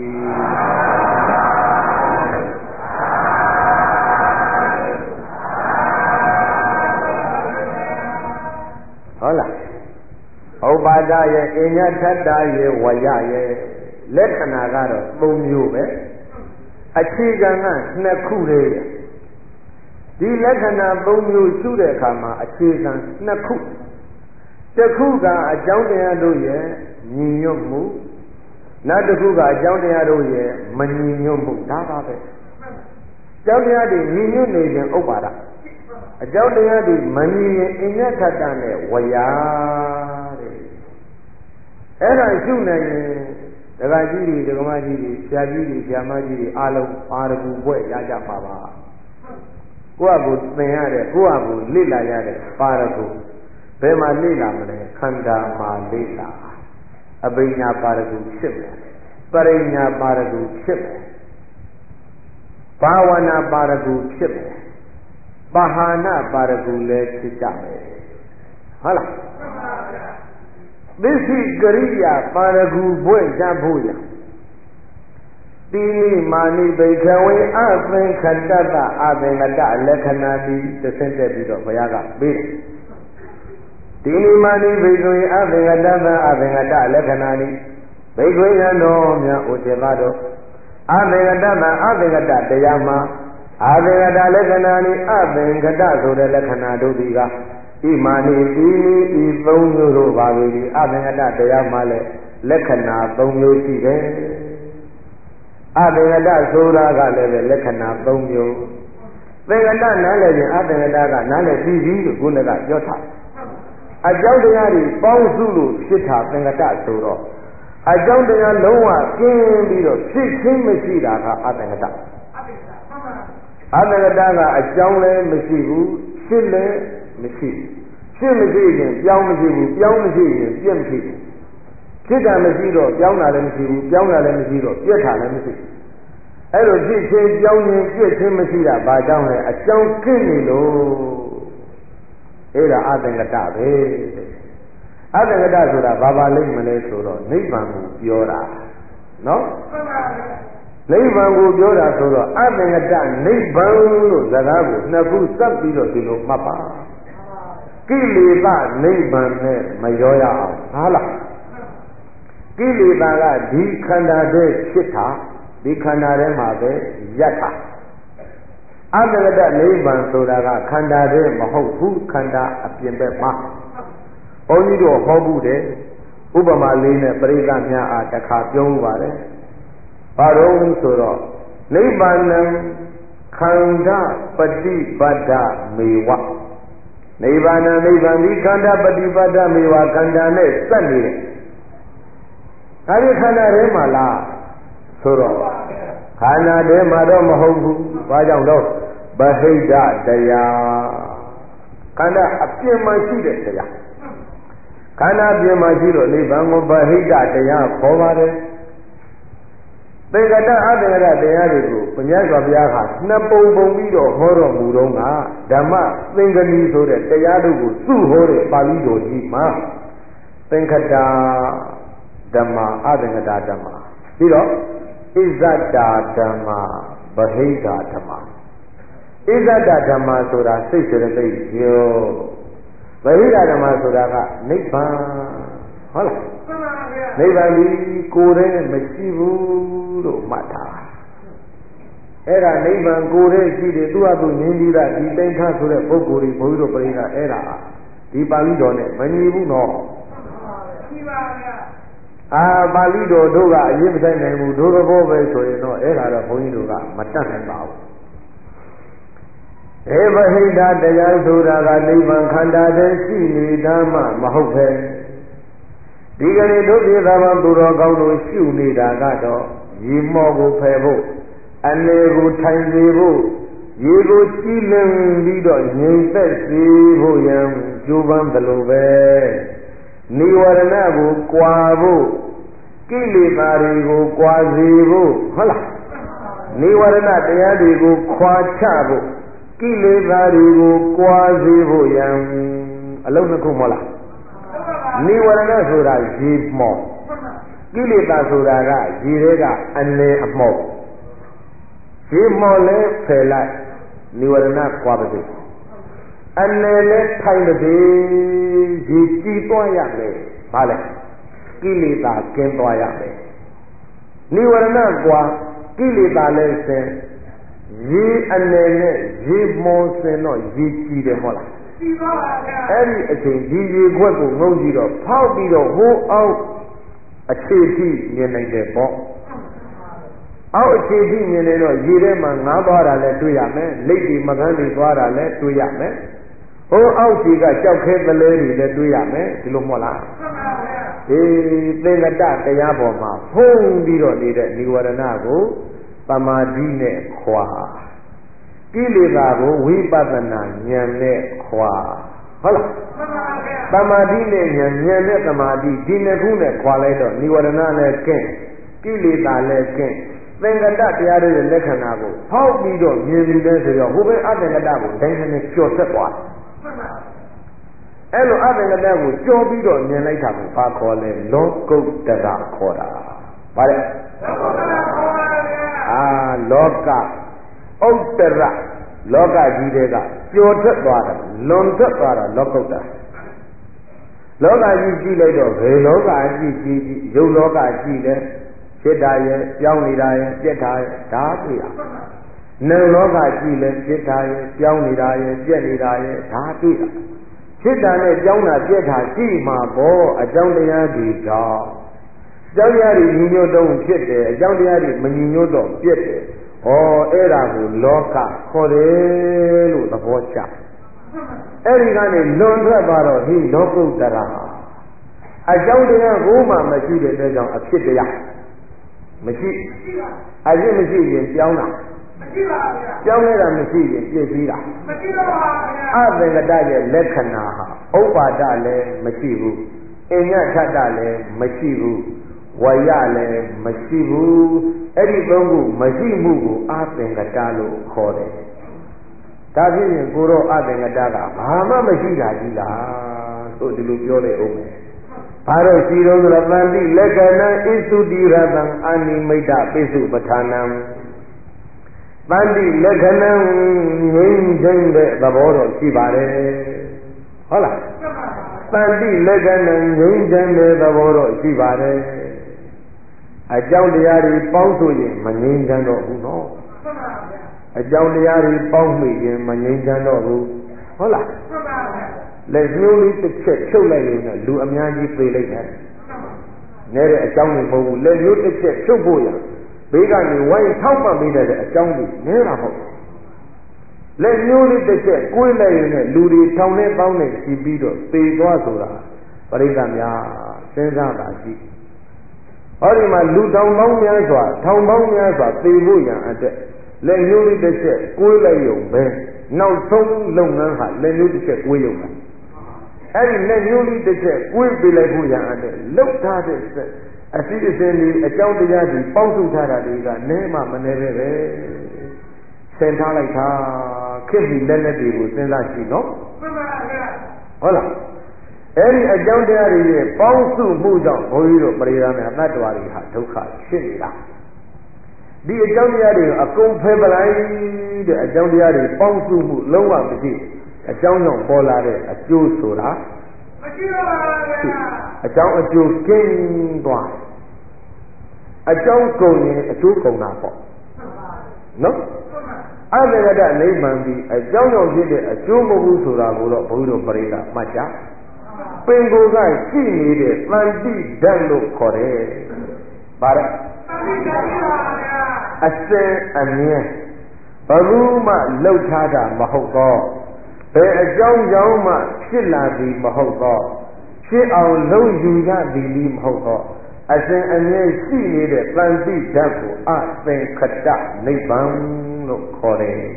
A: ဟုတ်လားဥပ္ပါဒရဲ့အညထတ္တရဲ့ဝယရဲ့လက္ခဏာကတော့သုံးမျိုးပဲအခြေခံကနှစ်ခုတည်းဒီလက္ခဏာသုံးမျိုးရှုတဲ့အခါမှာအခြေခံနှစ်ခုတစ်ခုကအကြောင်းတရားတို့ရဲ့ညီညွတ်မှုနောက်တစ်ခုကအကြောင်းတရားတို့ရဲ့မညီညွတ်မှုဒါပါပဲအကြောင်းတရားတွေညီညွတ်နေခြင်းဥပ္ပါဒအကြောင်းတရားတွေမညီရင်အညထတ္တနဲ့ဝယတဲ့အဲ့ဒါရှုနိုင်ရင်ဒကာကြီးတွေဒကမကြီးတွေဆရာကြီးတွေဆရာမကြီးတွေအားလုံးပါရဂူဘွဲ့ရကြပါပါကိုယ့်အကူသင်ရတဲ့ကိုယ့်အကူလေ့လာရတဲ့ပါရဂူဘယ်မှာလေ့လာမလဲခန္ဓာမှာလေ့လာအဘိညာပါရဂူဖြစ်မယ်ပရိညာပါရဂူဖြစ်မယ်ဘာဝနာပါရဂူဖြစ်မယ်ပါဟာနာပါရဂူလည်းဖြစ်ကြမယ်ဟုတ်လားသစ္စိကရိယာပါရဂူဘွဲ့ရဖို့ရတိနိမာနိဘိခဝေအသင်္ခတတအသင်္ကတလက္ခဏာတိတစ်ဆင့်တက်ပြီးတော့ဘုရားကပေးတယ်တိနိမာနိဘိခဝေအသင်္ကတတအသင်္ကတလက္ခဏာတိဘိခဝေယံတော်မြတ်ဥစေဘတော်အသင်္ကတတအသင်္ကတတရားမှာအသင်္ကတလက္ခဏာနိအသင်္ကတဆိုတဲ့လက္ခဏာတို့ဒီကဣမာနိတိဤသုံးမျိုးတို့ပါပဲဒီအသင်္ကတတရားမှာလည်းလက္ခဏာသုံးမျိုးရှိတယ်အသင်္ကတဆိုတာကလည်းပဲလက္ခဏာသုံးမျိုးသင်္ကတနားလည်ရင်အသင်္ကတကနားလည်ပြီးပြီလို့ခုနကပြောထားအကြောင်းတရားတွေပေါင်းစုလို့ဖြစ်တာသင်္ကတဆိုတော့အကြောင်းတရားလုံးဝကျင်းပြီးတော့ဖြစ်ချင်းမရှိတာကအသင်္ကတအသင်္ကတကအကြောင်းလည်းမရှိဘူးဖြစ်လည်းမရှိဘူးဖြစ်မရှိရင်ပြောင်းမရှိဘူးပြောင်းမရှိရင်ပြည့်မရှိဘူးဖြစ်တာမရှိတော့ပြောင်းတာလည်းမရှိဘူးပြောင်းတာလည်းမရှိတော့ပြည့်တာလည်းမရှိဘူးအဲ့လိုဖြစ်ချင်းကြောင်းရင်ပြည့်ချင်းမရှိတာဘာကြောင့်လဲအကြောင်းကင်းနေလို့အဲ့ဒါအသင်္ကတပဲအသင်္ကတဆိုတာဘာပါလိမ့်မလဲဆိုတော့နိဗ္ဗာန်ကိုပြောတာနော်နိဗ္ဗာန်ကိုပြောတာဆိုတော့အသင်္ကတနိဗ္ဗာန်လို့စကားကိုနှစ်ခုစပ်ပြီးတော့ဒီလိုမှတ်ပါကိလေသာနိဗ္ဗာန်နဲ့မရောရအောင်ဟာလားကိလေသာကဒီခန္ဓာတည်းဖြစ်တာဒီခန္ဓာထဲမှာပဲရပ်တာအတ္တကတနိဗ္ဗာန်ဆိုတာကခန္ဓာတည်းမဟုတ်ဘူးခန္ဓာအပြင်ဘက်မှာဘုန်းကြီးတို့ဟောဘူးတယ်ဥပမာလေးနဲ့ပရိသတ်များအားတစ်ခါပြောဥပါတယ်ဘာလို့ဆိုတော့နိဗ္ဗာန်ခန္ဓာပฏิပတ်ဒမေဝနိဗ္ဗာန်နိဗ္ဗာန်ဒီခန္ဓာပฏิပတ်ဒမေဝခန္ဓာနဲ့စက်နေတယ်အဲဒီခန္ဓာထဲမှာလားဆိုတော့ခန္ဓာထဲမှာတော့မဟုတ်ဘူးဘာကြောင့်တော့ဗဟိတတရားခန္ဓာအပြင်မှာရှိတဲ့တရားခန္ဓာအပြင်မှာရှိလို့နိဗ္ဗာန်ကိုဗဟိတတရားခေါ်ပါတယ်သင်္ကတအသင်္ကတတရားတွေကိုဘုရားစွာဘုရားကနှစ်ပုံပုံပြီးတော့ဟောတော်မူတော့ကဓမ္မသင်္ကတိဆိုတဲ့တရားတို့ကိုစုဟောတဲ့ပါဠိတော်ကြီးမှာသင်္ကတဓမ္မအသင်္ကတဓမ္မပြီးတော့ဣဇတာဓမ္မဗဟိတာဓမ္မဣဇတာဓမ္မဆိုတာစိတ်စေတသိက်ပြောဗဟိတာဓမ္မဆိုတာကနိဗ္ဗာန်ဟုတ်လားနိဗ္ဗာန်ဒီကိုယ်တည်းမရှိဘူးလို့မှတ်ထားအဲ့ဒါနိဗ္ဗာန်ကိုယ်တည်းရှိတယ်သူ့အတူငြင်းပြီးသားဒီတိဋ္ဌဆိုတဲ့ပုဂ္ဂိုလ်ကြီးဘုန်းကြီးတို့ပြိဿအဲ့ဒါဒီပါဠိတော်နဲ့မညီဘူးနော်ရှိပါဗျာအာပါဠိတော်တို့ကအရေးမဆိုင်နိုင်ဘူးတို့ဘောပဲဆိုရင်တော့အဲ့ဒါတော့ဘုန်းကြီးတို့ကမတတ်နိုင်ပါဘူးဧဝဟိတတရားဆိုတာကနိဗ္ဗာန်ခန္ဓာတည်းရှိနေတာမှမဟုတ်ပဲဒီကနေ့တို့ပြည်သားမသူတော်ကောင်းတို့ရှုနေတာကတော့ရေမောကိုဖယ်ဖို့အနေကိုထိုင်စေဖို့ရေကိုကြည်လင်ပြီးတော့ငြိမ်သက်စေဖို့ရန်ကြိုးပမ်းတယ်လို့ပဲနိဝရဏကိုကွာဖို့ကိလေသာတွေကိုကွာစေဖို့ဟုတ်လားနိဝရဏတရားတွေကိုခွာချဖို့ကိလေသာတွေကိုကွာစေဖို့ရန်အလုံးနှစ်ခုမဟုတ်လားနိဝရဏဆိုတာရေမော့ကိလေသာဆိုတာကရေတွေကအနယ်အမော့ရေမော့လဲဖယ်လိုက်နိဝရဏကွာပါစေအနယ်လဲထိုင်ပါစေရေကြည်သွားရမယ်ဘာလဲကိလေသာကင်းသွားရမယ်နိဝရဏကွာကိလေသာလဲစင်ရေအနယ်နဲ့ရေမောစင်တော့ရေကြည်တယ်မဟုတ်လားရှိပါပါဗျာအဲ့ဒီအချိန်ဒီရေခွက်ကိုငုံကြည့်တော့ဖောက်ပြီးတော့ဟိုးအောင်အခြေထိမြင်နိုင်တယ်ပေါ့အောက်အခြေထိမြင်နေတော့ရေထဲမှာငါးသွားတာလည်းတွေ့ရမယ်လိပ်ဒီမကန်းတွေသွားတာလည်းတွေ့ရမယ်ဟိုးအောက်ခြေကကြောက်ခဲပလဲတွေလည်းတွေ့ရမယ်ဒီလိုမဟုတ်လားမှန်ပါဗျာအေးသင်္ကတတရားပေါ်မှာဖုံးပြီးတော့နေတဲ့និဝရဏကိုသမာဓိနဲ့ခွာကိလေသာကိုဝိပဿနာဉာဏ်နဲ့ခွာဟုတ်လားမှန်ပါဗျာသမာဓိနဲ့ဉာဏ်ဉာဏ်နဲ့သမာဓိဒီနှစ်ခုနဲ့ခွာလိုက်တော့និဝရဏလည်းကင်းကိလေသာလည်းကင်းသင်္ကတတရားတွေရဲ့လက္ခဏာကိုဖောက်ပြီးတော့မြင်ပြီးလဲဆိုတော့ဟိုဘက်အသင်္ကတကိုဒိုင်းနဲ့ကျော်ဆက်သွားမှန်ပါအဲ့လိုအသင်္ကတကိုကျော်ပြီးတော့မြင်လိုက်တာကိုဘာခေါ်လဲလောကုတ္တရခေါ်တာဗါလဲလောကုတ္တရခေါ်ပါဗျာအာလောကဥတ္တရလောကကြီးတွေကကျော်ထွက်သွားတာလွန်ထွက်သွားတာလောကုတ္တရလောကကြီးကြည့်လိုက်တော့ဘယ်လောကကြီးကြည့်ကြည့်ရုပ်လောကကြည့်တယ်ဖြစ်တာရဲ့ပြောင်းနေတာရဲ့ပြက်တာရဲ့ဒါတွေ့ရနာမ်လောကကြည့်လဲဖြစ်တာရဲ့ပြောင်းနေတာရဲ့ပြက်နေတာရဲ့ဒါတွေ့ရဖြစ်တာနဲ့ပြောင်းတာပြက်တာကြည့်မှာပေါ့အကြောင်းတရားတွေကြောင့်အကြောင်းတရားတွေညီညွတ်တော့ဖြစ်တယ်အကြောင်းတရားတွေမညီညွတ်တော့ပြက်တယ်ဟောအဲ့ဒါကိုလောကခေါ်တယ်လို့သဘောကျအဲ့ဒီကနေလွန်ထွက်သွားတော့ဟိလောကုတ္တရာအကြောင်းတရားကိုမှမရှိတဲ့အတွက်ကြောင့်အဖြစ်တရားမရှိအဖြစ်မရှိရင်ပြောင်းတာမရှိပါဘူးဗျာပြောင်းနေတာမရှိရင်ပြည့်စည်တာမရှိတော့ပါဗျာအသင်္ကတရဲ့လက္ခဏာဟာဥပ္ပါဒလည်းမရှိဘူးအညထတလည်းမရှိဘူးဝဝရလည်းမရှိဘူးအဲ့ဒီသုံးခုမရှိမှုကိုအာသင်္ကတလို့ခေါ်တယ်ဒါဖြစ်ရင်ကိုတော့အာသင်္ကတကဘာမှမရှိတာကြီးလားဆိုဒီလိုပြောလိုက်အောင်မယ်ဘာလို့ရှိတော့ဆိုတော့တန်တိလက္ခဏံဣသုတိရတံအာနိမိတ်တပိစုပဋ္ဌာနံတန်တိလက္ခဏံငြိမ်းခြင်းတဲ့သဘောတော့ရှိပါတယ်ဟုတ်လားတန်တိလက္ခဏာငြိမ်းချမ်းတဲ့သဘောတော့ရှိပါတယ်အကြောင်းတရားတွေပေါင်းဆိုရင်မငြိမ်းချမ်းတော့ဘူးနော်အကြောင်းတရားတွေပေါင်းမိရင်မငြိမ်းချမ်းတော့ဘူးဟုတ်လားလက်မျိုးလေးတစ်ချက်ဖြုတ်လိုက်ရင်လူအများကြီးပြေးလိုက်တယ်နဲတဲ့အကြောင်းတွေမဟုတ်ဘူးလက်မျိုးတစ်ချက်ဖြုတ်ဖို့ရဘေးကနေဝိုင်းထောက်ပံ့ပေးတဲ့အကြောင်းတွေနဲတာမဟုတ်လက်မျိုးလေးတစ်ချက်ကိုယ်လိုက်ရင်လူတွေထောင်နဲ့ပေါင်းနဲ့ရှိပြီးတော့သေသွားဆိုတာပရိသတ်များစဉ်းစားပါကြည့်ဟောဒီမှာလူထောင်ပေါင်းများစွာထောင်ပေါင်းများစွာသေဖို့ရန်အတွက်လက်မျိုးလေးတစ်ချက်ကိုယ်လိုက်ရုံပဲနောက်ဆုံးလုပ်ငန်းဟာလက်မျိုးတစ်ချက်ကိုယ်ရုံပဲအဲ့ဒီလက်မျိုးလေးတစ်ချက်ကိုယ်ပေးလိုက်ဖို့ရန်အတွက်လှုပ်ထားတဲ့အစီအစဉ်ဒီအကြောင်းတရားဒီပေါင်းစုထားတာတွေကနဲမှမနဲပဲပဲဆင်ထားလိုက်တာခေတ်ဒီလက်လက်တွေကိုစဉ်းစားကြည့်နော်မှန်ပါဗျာဟုတ်လားအဲ့ဒီအကြောင်းတရားတွေရဲ့ပေါင်းစုမှုကြောင့်ဘုန်းကြီးတို့ပရိသတ်များတ attva တွေဟာဒုက္ခဖြစ်နေတာဒီအကြောင်းတရားတွေကိုအကုန်ဖယ်ပလိုက်တဲ့အကြောင်းတရားတွေပေါင်းစုမှုလုံးဝမရှိအကြောင်းကြောင့်ပေါ်လာတဲ့အကျိုးဆိုတာမရှိပါဘူးဗျာအကြောင်းအကျိုးကင်းသွားအကြောင်းကုန်ရင်အကျိုးကုန်တာပေါ့နော်အတ္တကတနိဗ္ဗာန်ပြီးအကြောင်းကြောင့်ဖြစ်တဲ့အကျိုးမဟုတ်ဘူးဆိုတာကိုတော့ဘုန်းကြီးတို့ပရိသတ်မှတ်ကြပင်ကိုယ်ကရှိနေတဲ့တန်တိဓာတ်လို့ခေါ်တယ်။ဘာလဲအစင်အမြဲဘဘူးမှလှုပ်ထားတာမဟုတ်တော့ဘယ်အကြောင်းကြောင့်မှဖြစ်လာသည်မဟုတ်တော့ဖြစ်အောင်လုံးယူရသည်မဟုတ်တော့အစဉ်အမြဲရှိနေတဲ့တန်တိဓာတ်ကိုအသင်္ခတနိဗ္ဗာန်လို့ခေါ်တယ်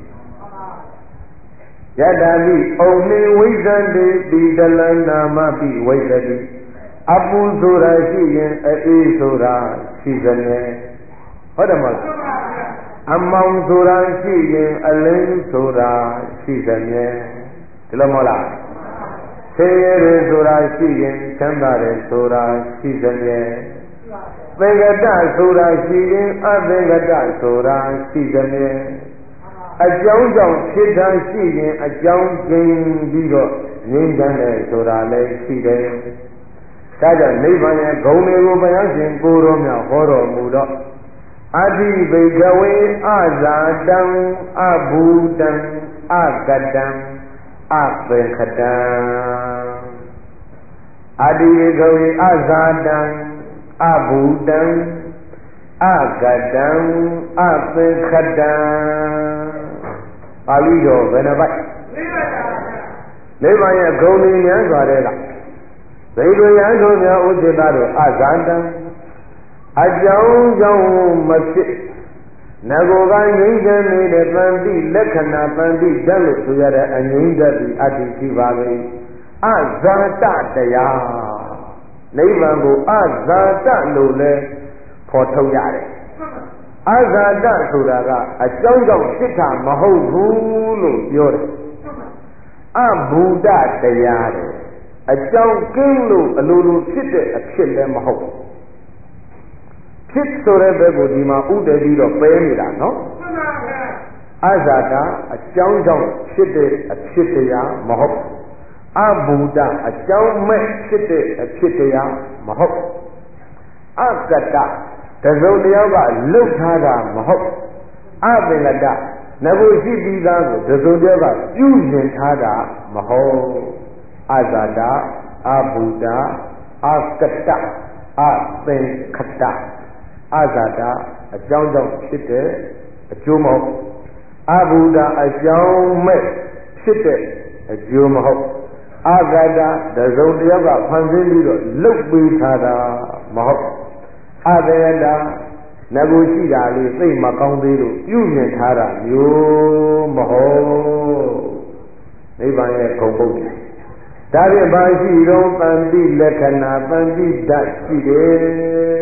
A: ယတ္တာမိဩနေဝိဇ္ဇန္တိပိတလနာမပိဝိဇ္ဇတိအပူဆိုတာရှိရင်အေးဆိုတာရှိစမြဲဟုတ်တယ်မဟုတ်လားအမောင်ဆိုတာရှိရင်အလင်းဆိုတာရှိစမြဲဒီလိုမဟုတ်လားဆင်းရဲတယ်ဆိုတာရှိရင်ချမ်းသာတယ်ဆိုတာရှိစမြဲသင်္ကတဆိုတာရှိရင်အသင်္ကတဆိုတာရှိစမြဲအကြောင်းကြောင့်ဖြစ်တာရှိရင်အကြောင်းကျင်းပြီးတော့ငြိမ်းချမ်းတယ်ဆိုတာလည်းရှိတယ်ဒါကြောင့်နိဗ္ဗာန်ရဲ့ဂုဏ်တွေကိုဘုရားရှင်ကိုယ်တော်မြတ်ဟောတော်မူတော့အတိဘိကဝေအဇာတံအဘူတံအကတံအသင်္ခတံအတိဘိကဝေအဇာတံအဘူတံအကတံအသင်္ခတံပါဠိတော်ဘယ်နှပိုက်နိဗ္ဗာန်ရဲ့ဂုဏ်တွေများစွာတဲ့ကဘိက္ခုယံတို့များဥစ္စတာတို့အဇာတံအကြောင်းကြောင့်မဖြစ်ငကိုကငြိမ့်ချမ်းနေတဲ့တန်တိလက္ခဏာတန်တိဓာတ်လို့ဆိုရတဲ့အငြိမ့်တတ်ပြီးအတ္တိရှိပါလေအဇာတတရားနိဗ္ဗာန်ကိုအဇာတလို့လည်းဖော်ထုတ်ရတယ်အဇာတဆိုတာကအကြောင်းကြောင့်ဖြစ်တာမဟုတ်ဘူးလို့ပြောတယ်အဘူတတရားတယ်အကြောင်းကင်းလို့အလိုလိုဖြစ်တဲ့အဖြစ်လည်းမဟုတ်ဘူးဖြစ်ဆိုတဲ့ဘက်ကိုဒီမှာဥတည်ပြီးတော့ပဲနေတာနော်အဇာတအကြောင်းကြောင့်ဖြစ်တဲ့အဖြစ်တရားမဟုတ်အဘူတအကြောင်းမဲ့ဖြစ်တဲ့အဖြစ်တရားမဟုတ်အကတတစုံတယောက်ကလှုပ်ထားတာမဟုတ်အပင်ကတငကိုရှိပြီးသားကိုတစုံတယောက်ကပြုရင်ထားတာမဟုတ်အဇာတအဘူတအကတအပင်ခတအဇာတအကြောင်းကြောင့်ဖြစ်တဲ့အကျိုးမဟုတ်အဘူတအကြောင်းမဲ့ဖြစ်တဲ့အကျိုးမဟုတ်အကတတစုံတယောက်ကဖန်ဆင်းပြီးတော့လှုပ်ပေးထားတာမဟုတ်အဘေဒငကိုရှိတာလေးသိမကောင်းသေးလို့ပြုမြင်ထားတာမျိုးမဟုတ်နိဗ္ဗာန်ရဲ့ဂုဏ်ပုဒ်တယ်ဒါဖြင့်ဘာရှိတော့တန်တိလက္ခဏာတန်တိဓာတ်ရှိတယ်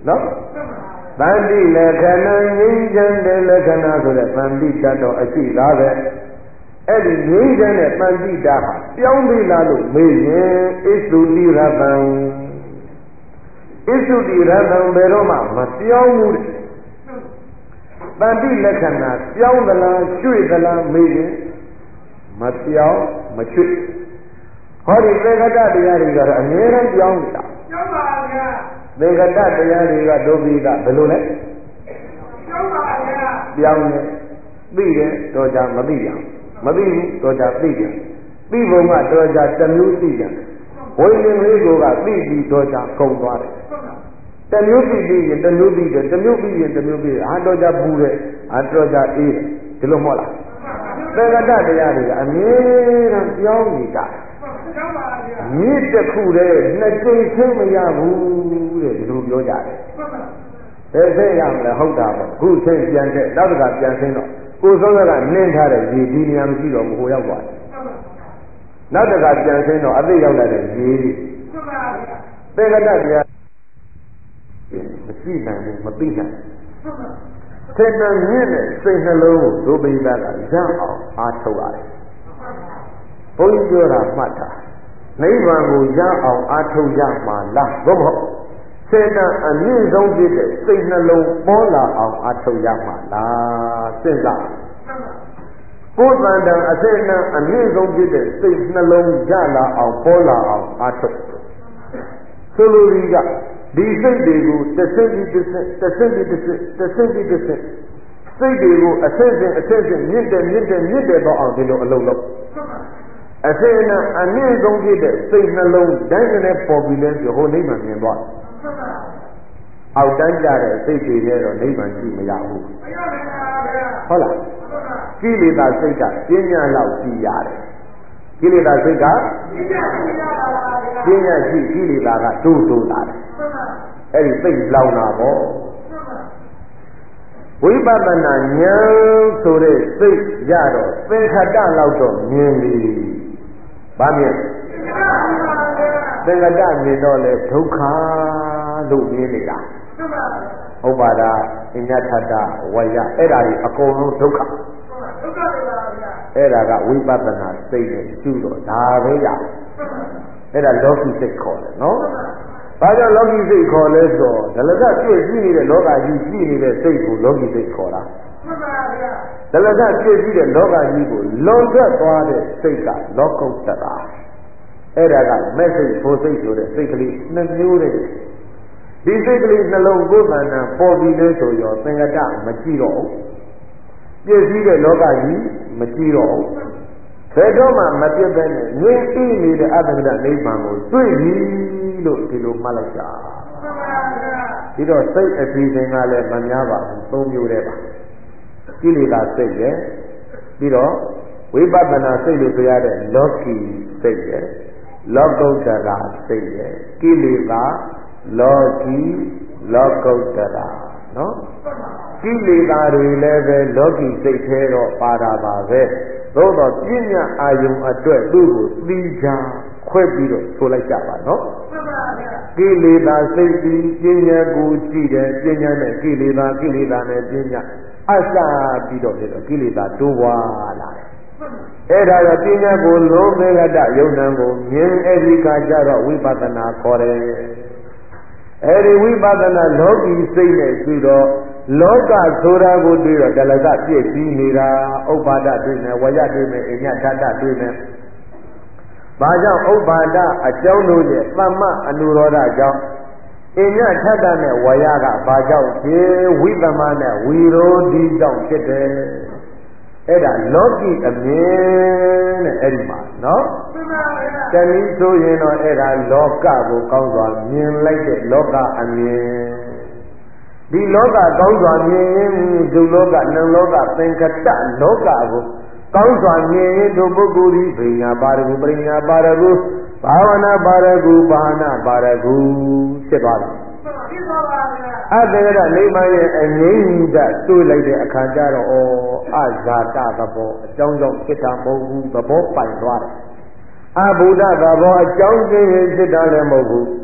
A: နော်တန်တိလက္ခဏာငြိမ်းချမ်းတဲ့လက္ခဏာဆိုတဲ့တန်တိတတ်တော်အရှိသားပဲအဲ့ဒီငြိမ်းချမ်းတဲ့တန်တိတဟာပြောင်းပြီလားလို့မေးရင်ဣသုတိရတံဣသုတိရတံဘယ်တော့မှမပြောင်းဘူးတဲ့တန်တိလက္ခဏာပြောင်းသလားရွှေ့သလားမေးရင်မပြောင်းမရွှေ့ဟောဒီသေကတတရားတွေကတော့အမြဲတမ်းပြောင်းနေတာပြောင်းပါဗျာသေကတတရားတွေကဒုပိကဘယ်လိုလဲပြောင်းပါဗျာပြောင်းနေသိတယ်တော့ကြမသိကြမသိဘူးတော့ကြသိကြသိပုံကတော့ကြတစ်မျိုးသိကြဝိညာဉ်လေးကသိပြီးတော့ကြကုန်သွားတယ်တမျိုးသိပြီးရင်တမျိုးသိတယ်တမျိုးပြီးရင်တမျိုးပြီးဟာတော့ကြပူတယ်ဟာတော့ကြအေးတယ်ဒီလိုမဟုတ်လားသေကတတရားတွေကအမြဲတမ်းပြောင်းနေတာမြစ်တစ်ခုတည်းနှစ်ကြိမ်ဆင်းမရဘူးတဲ့ဒီလိုပြောကြတယ်ဘယ်ဆင်းရမလဲဟုတ်တာပေါ့ခုဆင်းပြန်တဲ့နောက်တစ်ခါပြန်ဆင်းတော့ကိုယ်ဆုံးကနင်းထားတဲ့ရေဒီနေရာမရှိတော့ဘူးဟိုရောက်သွားတယ်နောက်တစ်ခါပြန်ဆင်းတော့အသိရောက်လာတဲ့ရေသေကတတရားမရှိနိုင်ဘူးမသိနိုင်စေတမြင့်တဲ့စိတ်နှလုံးကိုဒုပိသကရအောင်အားထုတ်ရတယ်ဘုန်းကြီးပြောတာမှတ်တာနိဗ္ဗာန်ကိုရအောင်အားထုတ်ရမှာလားသို့မဟုတ်စေတအမြင့်ဆုံးဖြစ်တဲ့စိတ်နှလုံးပေါ်လာအောင်အားထုတ်ရမှာလားစဉ်းစားကိုယ်တန်တန်အစေတအမြင့်ဆုံးဖြစ်တဲ့စိတ်နှလုံးရလာအောင်ပေါ်လာအောင်အားထုတ်ဆိုလိုရီကဒီစိတ်တွေကိုတစ်စိတ်ပြီးတစ်စိတ်တစ်စိတ်ပြီးတစ်စိတ်တစ်စိတ်ပြီးတစ်စိတ်စိတ်တွေကိုအစစ်စစ်အစစ်စစ်မြင့်တယ်မြင့်တယ်မြင့်တယ်တော့အောင်ဒီလိုအလုံးလုံးအစေနာအမြင့်ဆုံးဖြစ်တဲ့စိတ်နှလုံးတိုင်းနဲ့ပေါ်ပြီးလဲဆိုဟိုနိဗ္ဗာန်မြင်သွားအောက်တန်းကြတဲ့စိတ်တွေနဲ့တော့နိဗ္ဗာန်ရှိမရဘူးဟုတ်လားကိလေသာစိတ်ကပညာလောက်ရှိရတယ်ကိလေသာစိတ်ကပညာရှိကိလေသာကတိုးတိုးလာတယ်အဲ့ဒီစိတ်လောင်တာပေါ့ဝိပဿနာဉာဏ်ဆိုတဲ့စိတ်ရတော့သင်္ခတလောက်တော့မြင်ပြီဘာမြင်သင်္ခတမြင်တော့လေဒုက္ခလို့မြင်နေတာဥပါဒအညထတဝယအဲ့ဒါကြီးအကုန်လုံးဒုက္ခဒုက္ခတွေပါဗျာအဲ့ဒါကဝိပဿနာစိတ်နဲ့ကျူတော့ဒါပဲရအဲ့ဒါလောကီစိတ်ခေါ်တယ်နော်ဘာကြောင့်လောကီစိတ်ခေါ်လဲဆိုတော့ဒလကပြည့်စည်နေတဲ့လောကကြီးရှိနေတဲ့စိတ်ကိုလောကီစိတ်ခေါ်တာမှန်ပါဗျာဒလကပြည့်စည်တဲ့လောကကြီးကိုလွန်ထွက်သွားတဲ့စိတ်ကလောကုတ္တရာအဲ့ဒါကမဲ့စိတ်ဖို့စိတ်ဆိုတဲ့စိတ်ကလေးနှစ်မျိုးတဲ့ဒီစိတ်ကလေးနှလုံးကိုယ်တဏ္ဍာပေါ်ပြီးလဲဆိုရောသင်္ကတမကြည့်တော့ပြည့်စည်တဲ့လောကကြီးမကြည့်တော့ဘယ်တော့မှမပြတ်ပဲနဲ့ငြိမ်းအေးနေတဲ့အတ္တကနိဗ္ဗာန်ကိုတွေ့ပြီလို့ဒီလိုမှတ်လိုက်တာဒီတော့စိတ်အစီအစဉ်ကလည်းမများပါဘူးသုံးမျိုးတည်းပါကိလေသာစိတ်ရဲ့ပြီးတော့ဝိပဿနာစိတ်လို့ဆိုရတဲ့လောကီစိတ်ရဲ့လောကုတ္တရာစိတ်ရဲ့ကိလေသာလောကီလောကုတ္တရာနော်ကိလေသာတွေလည်းပဲလောကီစိတ်ထဲတော့ပါတာပါပဲသို့တော့ပညာအာယုံအတွက်သူ့ကိုသိချာခွဲပြီးတော့ဆိုလိုက်ကြပါနော်ကိလေသာစိတ်ပြီးပညာကိုကြည့်တယ်ပညာနဲ့ကိလေသာကိလေသာနဲ့ပညာအစပြီးတော့ဖြစ်တော့ကိလေသာတိုးပွားလာတယ်အဲ့ဒါကပညာကိုလုံးမေဂတယုံနံကိုမြင်အဲ့ဒီကကြတော့ဝိပဿနာခေါ်တယ်အဲ့ဒီဝိပဿနာလောကီစိတ်နဲ့ရှိတော့လောကဆိုတာကိုတွေ့တော့တလကပြည့်စည်နေတာဥပ္ပါဒတွေ့မယ်ဝရတွေ့မယ်အညထတတွေ့မယ်ဘာကြောင့်ဥပ္ပါဒအကြောင်းတို့ရဲ့သမ္မအနုရောဓကြောင့်အညထတနဲ့ဝရကဘာကြောင့်ဖြစ်ဝိသမနဲ့ဝီရောဓိကြောင့်ဖြစ်တယ်အဲ့ဒါလောကီအမြင်နဲ့အဲ့ဒီမှာနော်တနည်းဆိုရင်တော့အဲ့ဒါလောကကိုကောင်းစွာမြင်လိုက်တဲ့လောကအမြင်ဒီလောကကောင်းစွာမြင်ရင်ဒုလောကနံလောကသင်္ကတလောကကိုကောင်းစွာမြင်ရင်ဒုပုဂ္ဂိုလ်ဤပညာပါရဂုပညာပါရဂုဘာဝနာပါရဂုဘာနာပါရဂုဖြစ်သွားတယ်ဖြစ်သွားပါဗျာအတ္တရနိဗ္ဗာန်ရဲ့အငြိမ့်ဓာတ်တွေ့လိုက်တဲ့အခါကျတော့ဩအဇာတသဘောအကြောင်းကြောင့်ဖြစ်တာမဟုတ်ဘူးသဘောပိုင်သွားတယ်အဘုဒ္ဓသဘောအကြောင်းကျင်းရင်ဖြစ်တာလည်းမဟုတ်ဘူး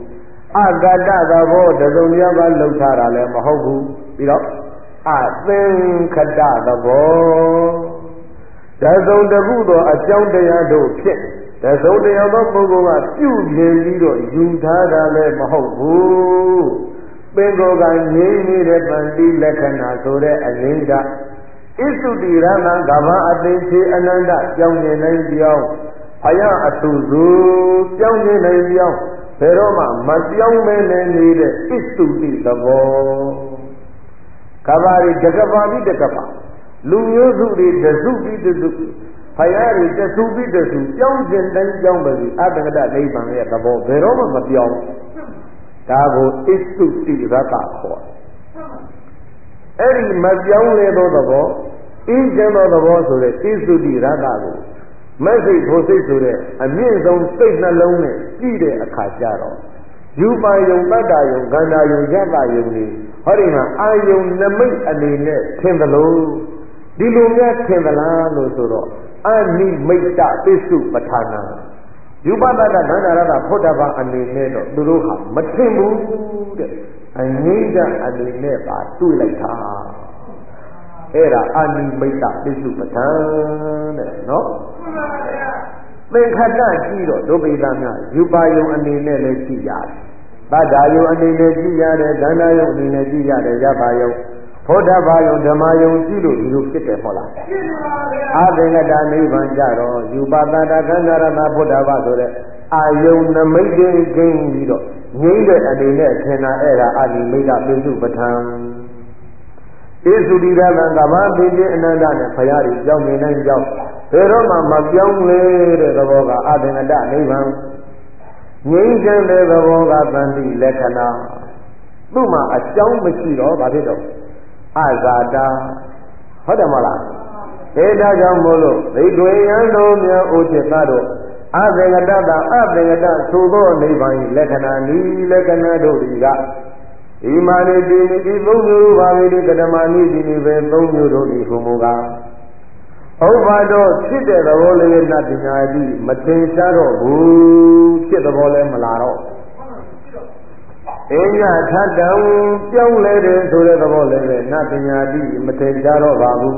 A: အကတ္တသဘောတစုံတယောက်ကလှုပ်ထားတာလည်းမဟုတ်ဘူးပြီးတော့အသင်္ခတသဘောတစုံတစ်ခုသောအကြောင်းတရားတို့ဖြင့်တစုံတယောက်သောပုဂ္ဂိုလ်ကပြုပြင်ပြီးတော့ယူထားတာလည်းမဟုတ်ဘူးပင်ကိုယ်ကငြိမ်းနေတဲ့ပန္တိလက္ခဏာဆိုတဲ့အလင်းဓာတ်ဣသုတိရဏကမ္ဘာအသိချေအနန္တကြောင်းမြင်နိုင်ပြောင်းအယအတုစုကြောင်းမြင်နိုင်ပြောင်းဘယ်တော့မှမပြောင်းမဲနဲ့နေတဲ့ဣသုတိသဘောကဘာရီတကဘာပြီးတကဘာလူမျိုးစုတွေတစုပြီးတစုဖယားတွေတစုပြီးတစုကြောင်းကျင်တိုင်းကြောင်းပါစီအတ္တကတနိဗ္ဗာန်ရဲ့သဘောဘယ်တော့မှမပြောင်းဒါကိုဣသုတိရတ္တခေါ်အဲ့ဒီမပြောင်းလဲသောသဘောအင်းကျန်သောသဘောဆိုတဲ့ဣသုတိရတ္တကိုမက်စိတ်ဖို့စိတ်ဆိုတဲ့အမြင့်ဆုံးစိတ်နှလုံးနဲ့ကြည့်တဲ့အခါကျတော့ယူပါယုံတတ္တယုံခန္ဓာယုံရတ္တယုံတွေဟောဒီမှာအာယုံနမိတ်အနေနဲ့ထင်သလိုဒီလိုများထင်သလားလို့ဆိုတော့အနိမိတ်တပစ္စုပဋ္ဌာနာယူပတ္တခန္ဓာရတ္တဖုဒ္ဓဘာအနေနဲ့တော့သူတို့ဟာမထင်ဘူးတဲ့အငိမ့်တအနေနဲ့ပါတွေ့လိုက်တာအဲ့ဒါအနိမိတ်တပစ္စုပဋ္ဌာန်တဲ့နော်သင်္ခတ္တကြည့်တော့ဒုဗေဒများယူပါယုံအနေနဲ့လည်းကြည့်ရတယ်တတ္တယုံအနေနဲ့ကြည့်ရတယ်ခန္ဓာယုံအနေနဲ့ကြည့်ရတယ်ရပါယုံဘုဒ္ဓဘာယုံဓမ္မယုံကြည့်လို့ဒီလိုဖြစ်တယ်ဟုတ်လားဖြစ်ပါဗျာအသင်္ကတနိဗ္ဗာန်ကြတော့ယူပါတတခန္ဓာရတဘုဒ္ဓဘာဆိုတဲ့အာယုံနမိတ်ချင်းကျင်းပြီးတော့ငြိမ့်တဲ့အနေနဲ့ထင်တာအဲ့ဒါအနိမိတ်တပိစုပဋ္ဌာန်ဣသုတိရတံကမ္ဘာသိခြင်းအနန္တနဲ့ဖရာတွေကြောင်းနေနိုင်ကြောင်းဘယ်တော့မှမပြောင်းလဲတဲ့သဘောကအသင်္ကတနိဗ္ဗာန်ငြိမ့်ချမ်းတဲ့သဘောကသန္တိလက္ခဏာသူ့မှာအကြောင်းမရှိတော့ဘာဖြစ်တော့အဇာတာဟုတ်တယ်မလားအဲဒါကြောင့်မို့လို့ဒိဋ္ဌိယံတို့မြတ်ဥจิตတို့အသင်္ကတတာအသင်္ကတသို့သောနိဗ္ဗာန်လက္ခဏာဤလက္ခဏာတို့ဒီကဒီမာနိတိဒီသုံးမျိုးပါပဲဒီကဓမ္မနိတိဒီပဲသုံးမျိုးတို့ဒီဘုံမူကဥပ္ပါတော့ဖြစ်တဲ့သဘောလေးနဲ့ပညာတိမသင်ရှားတော့ဘူးဖြစ်သဘောလဲမလာတော့အင်းညထတ္တံပြောင်းလဲတယ်ဆိုတဲ့သဘောလည်းပဲနပညာတိမထင်ကြတော့ပါဘူး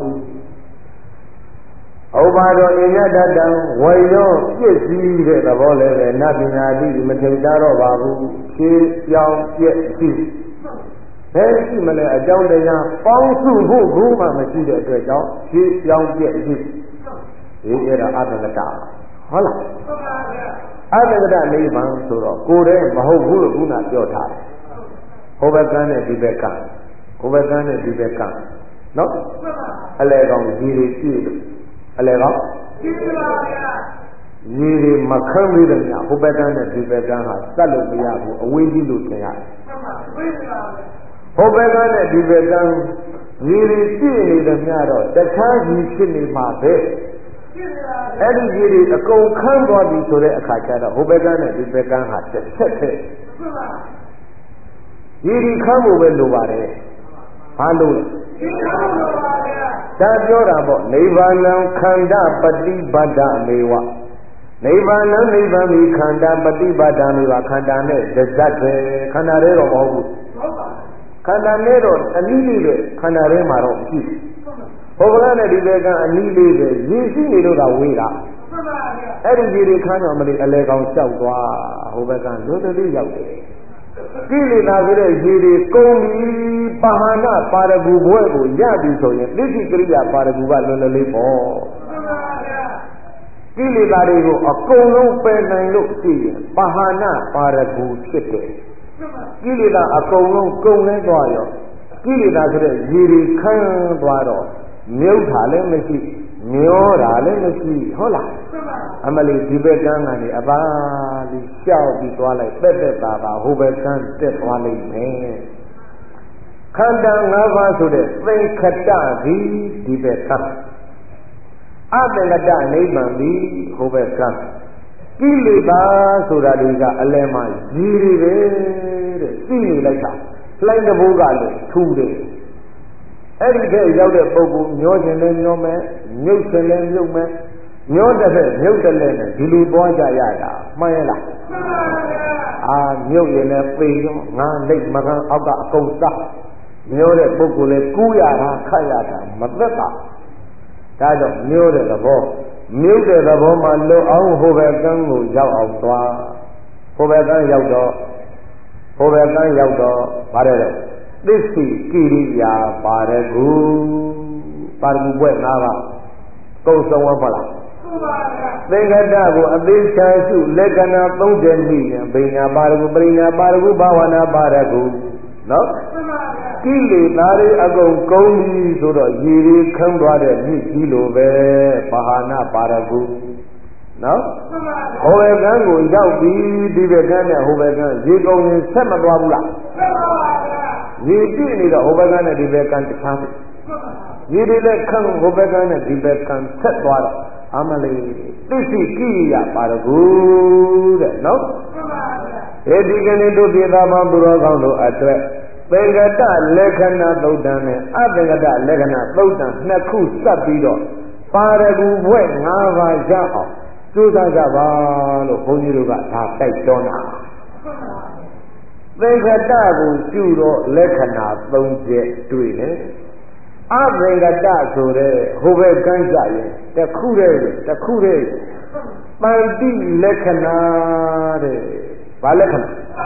A: ဥပါတော်အင်းညထတ္တံဝေရောပြည့်စည်တဲ့သဘောလည်းပဲနပညာတိမထင်ကြတော့ပါဘူးဖြည့်ပြောင်းပြည့်စည်ဘယ်ရှိမလဲအကြောင်းတရားပေါင်းစုဖို့ဘူးမှမရှိတဲ့အတွက်ကြောင့်ဖြည့်ပြောင်းပြည့်စည်ဒီအဲ့ဒါအတ္တကတဟုတ်လားအတ္တကတနိဗ္ဗာန်ဆိုတော့ကိုယ်တည်းမဟုတ်ဘူးလို့ခုနပြောထားတယ်ဟိုဘက်ကနဲ့ဒီဘက်ကဟိုဘက်ကနဲ့ဒီဘက်ကနော်အလဲကောင်ရေတွေပြည့်လို့အလဲကောင်ပြည့်ပါဗျာရေတွေမခမ်းသေးတယ်ညဟိုဘက်ကနဲ့ဒီဘက်ကဟာစက်လို့မရဘူးအဝေးကြီးလို့ထင်ရတယ်ဟိုဘက်ကနဲ့ဒီဘက်ကရေတွေပြည့်နေတယ်ညတော့တခြားကြီးဖြစ်နေမှာပဲအဲ့ဒီကြီးတွေအကုန်ခမ်းသွားပြီဆိုတဲ့အခါကျတော့ဟိုဘက်ကနဲ့ဒီဘက်ကဟာတစ်ဆက်တည်းကြီးဒီခမ်းဖို့ပဲလိုပါတယ်ဘာလို့လဲဒါပြောတာပေါ့နိဗ္ဗာန်ခန္ဓာပฏิပတ်တမေဝနိဗ္ဗာန်နိဗ္ဗာန်ဒီခန္ဓာပฏิပတ်တမေဝခန္ဓာနဲ့ဇဇတ်ပဲခန္ဓာတွေတော့မဟုတ်ဘူးခန္ဓာနဲ့တော့အနည်းလေးပဲခန္ဓာထဲမှာတော့ရှိဘုရားနဲ့ဒီဘက်ကအနည်းလေးပဲရည်ရှိနေလို့သာဝေးတာအဲ့ဒီကြီးတွေခန်းတော်မလေးအလဲကောင်လျှောက်သွားဟိုဘက်ကလွတ်တလေးရောက်တယ်ကိလေသာဆိုတဲ့ရေတွေကုန်ပြီးပါဟနာပါရဂူဘွဲ့ကိုရပြီဆိုရင်သိက္ခိကရိယာပါရဂူကလွယ်လွယ်လေးပေါ့ကိလေသာတွေကိုအကုန်လုံးပယ်နိုင်လို့ရှိရင်ပါဟနာပါရဂူဖြစ်တယ်ကိလေသာအကုန်လုံးကုန်လဲသွားရောကိလေသာဆိုတဲ့ရေတွေခမ်းသွားတော့မြုပ်တာလည်းမရှိမျောတာလည်းမရှိဟုတ်လားအမလီဒီဘက်ကန်းကနေအပါလီရှောက်ပြီးသွားလိုက်တက်တက်တာပါဟိုဘက်ကန်းတက်သွားလိမ့်မယ်ခန္ဓာ၅ပါးဆိုတဲ့သင်္ခတဒီဒီဘက်ကန်းအသင်္ခတနိဗ္ဗာန်ဒီဟိုဘက်ကန်းကိလေသာဆိုတာတွေကအလယ်မှာရည်တွေပဲတဲ့သိနေလိုက်တာလှိုင်းတဘိုးကလည်းထူးတယ်အဲ့ဒီထဲရောက်တဲ့ပုဂ္ဂိုလ်မျောခြင်းလည်းမျောမယ်မြုပ်ခြင်းလည်းမြုပ်မယ်မျောတဲ့ဖက်မြုပ်တဲ့လည်းနဲ့ဒီလိုသွားကြရတာမှန်ရဲ့လားမှန်ပါဗျာအာမြုပ်ရင်လည်းပေရောငါလက်မကန်းအောက်ကအကုန်စားမျိုးတဲ့ပုဂ္ဂိုလ်လေးကူးရတာခတ်ရတာမသက်ပါဒါကြောင့်မျိုးတဲ့သဘောမြုပ်တဲ့သဘောမှာလွတ်အောင်ဟိုဘက်ကန်းကိုရောက်အောင်သွားဟိုဘက်ကန်းရောက်တော့ဟိုဘက်ကန်းရောက်တော့ဗါတယ်တော့သစ္စိကိရိယာပါရဂုပါရဂုဘွဲ့ငါးပါးကုံဆုံးဝတ်ပါလားသင်္ကတကိုအသေးချာရှုလက္ခဏာသုံးချက်မိရင်ဘိညာပါရဂုပရိညာပါရဂုဘာဝနာပါရဂုနော်ကိလေသာတွေအကုန်ကုန်ပြီဆိုတော့ရည်ရည်ခမ်းသွားတဲ့မြစ်ကြီးလိုပဲဘာဟာနာပါရဂုနော်ဟိုဘက်ကန်းကိုရောက်ပြီဒီဘက်ကန်းနဲ့ဟိုဘက်ကန်းရေကုန်ရင်ဆက်မသွားဘူးလားဆက်ပါပါဗျာရေပြည့်နေတော့ဟိုဘက်ကန်းနဲ့ဒီဘက်ကန်းတခြားပြီရေတွေလည်းခမ်းဟိုဘက်ကန်းနဲ့ဒီဘက်ကန်းဆက်သွားတော့အမလေးသိစိကိရိယာပါရဂုတဲ့နော်ဆက်ပါဗျာဒီကနေ့တို့ပြေသာမဘုရောကောင်းတို့အတွက်သင်္ကတလက္ခဏာသုတ်တံနဲ့အသင်္ကတလက္ခဏာသုတ်တံနှစ်ခုစပ်ပြီးတော့ပါရဂုဘွဲ့၅ပါးရအောင်ကျိုးစားကြပါလို့ဘုန်းကြီးတို့ကဒါတိုက်တွန်းတာသင်္ကတကိုကျူတော့လက္ခဏာ၃ချက်တွေ့တယ်အသင်္ကတဆိုတဲ့ဟိုဘက်ကန်းကြရင်တခုတည်းတခုတည်းပန္တိလက္ခဏာတဲ့ဘာလက္ခဏာ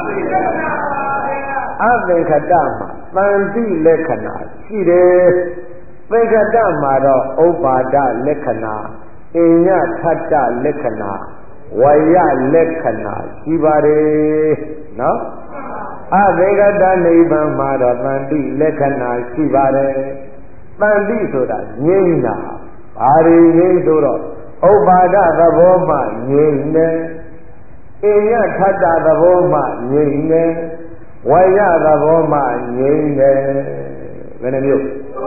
A: အသင်္ခတမှာပန္တိလက္ခဏာရှိတယ်သင်္ခတမှာတော့ဥပ္ပါဒလက္ခဏာအညထတ္တလက္ခဏာဝယလက္ခဏာရှိပါတယ်နော်အသင်္ခတနိဗ္ဗာန်မှာတော့ပန္တိလက္ခဏာရှိပါတယ်ပန္တိဆိုတာငြိမ့်တာဘာတွေငြိမ့်ဆိုတော့ဥပ္ပါဒသဘောမှငြိမ့်တယ်အညထတ္တသဘောမှငြိမ့်တယ်ဝယသဘောမှငြိမ့်တယ်ဘယ်နှမျိုး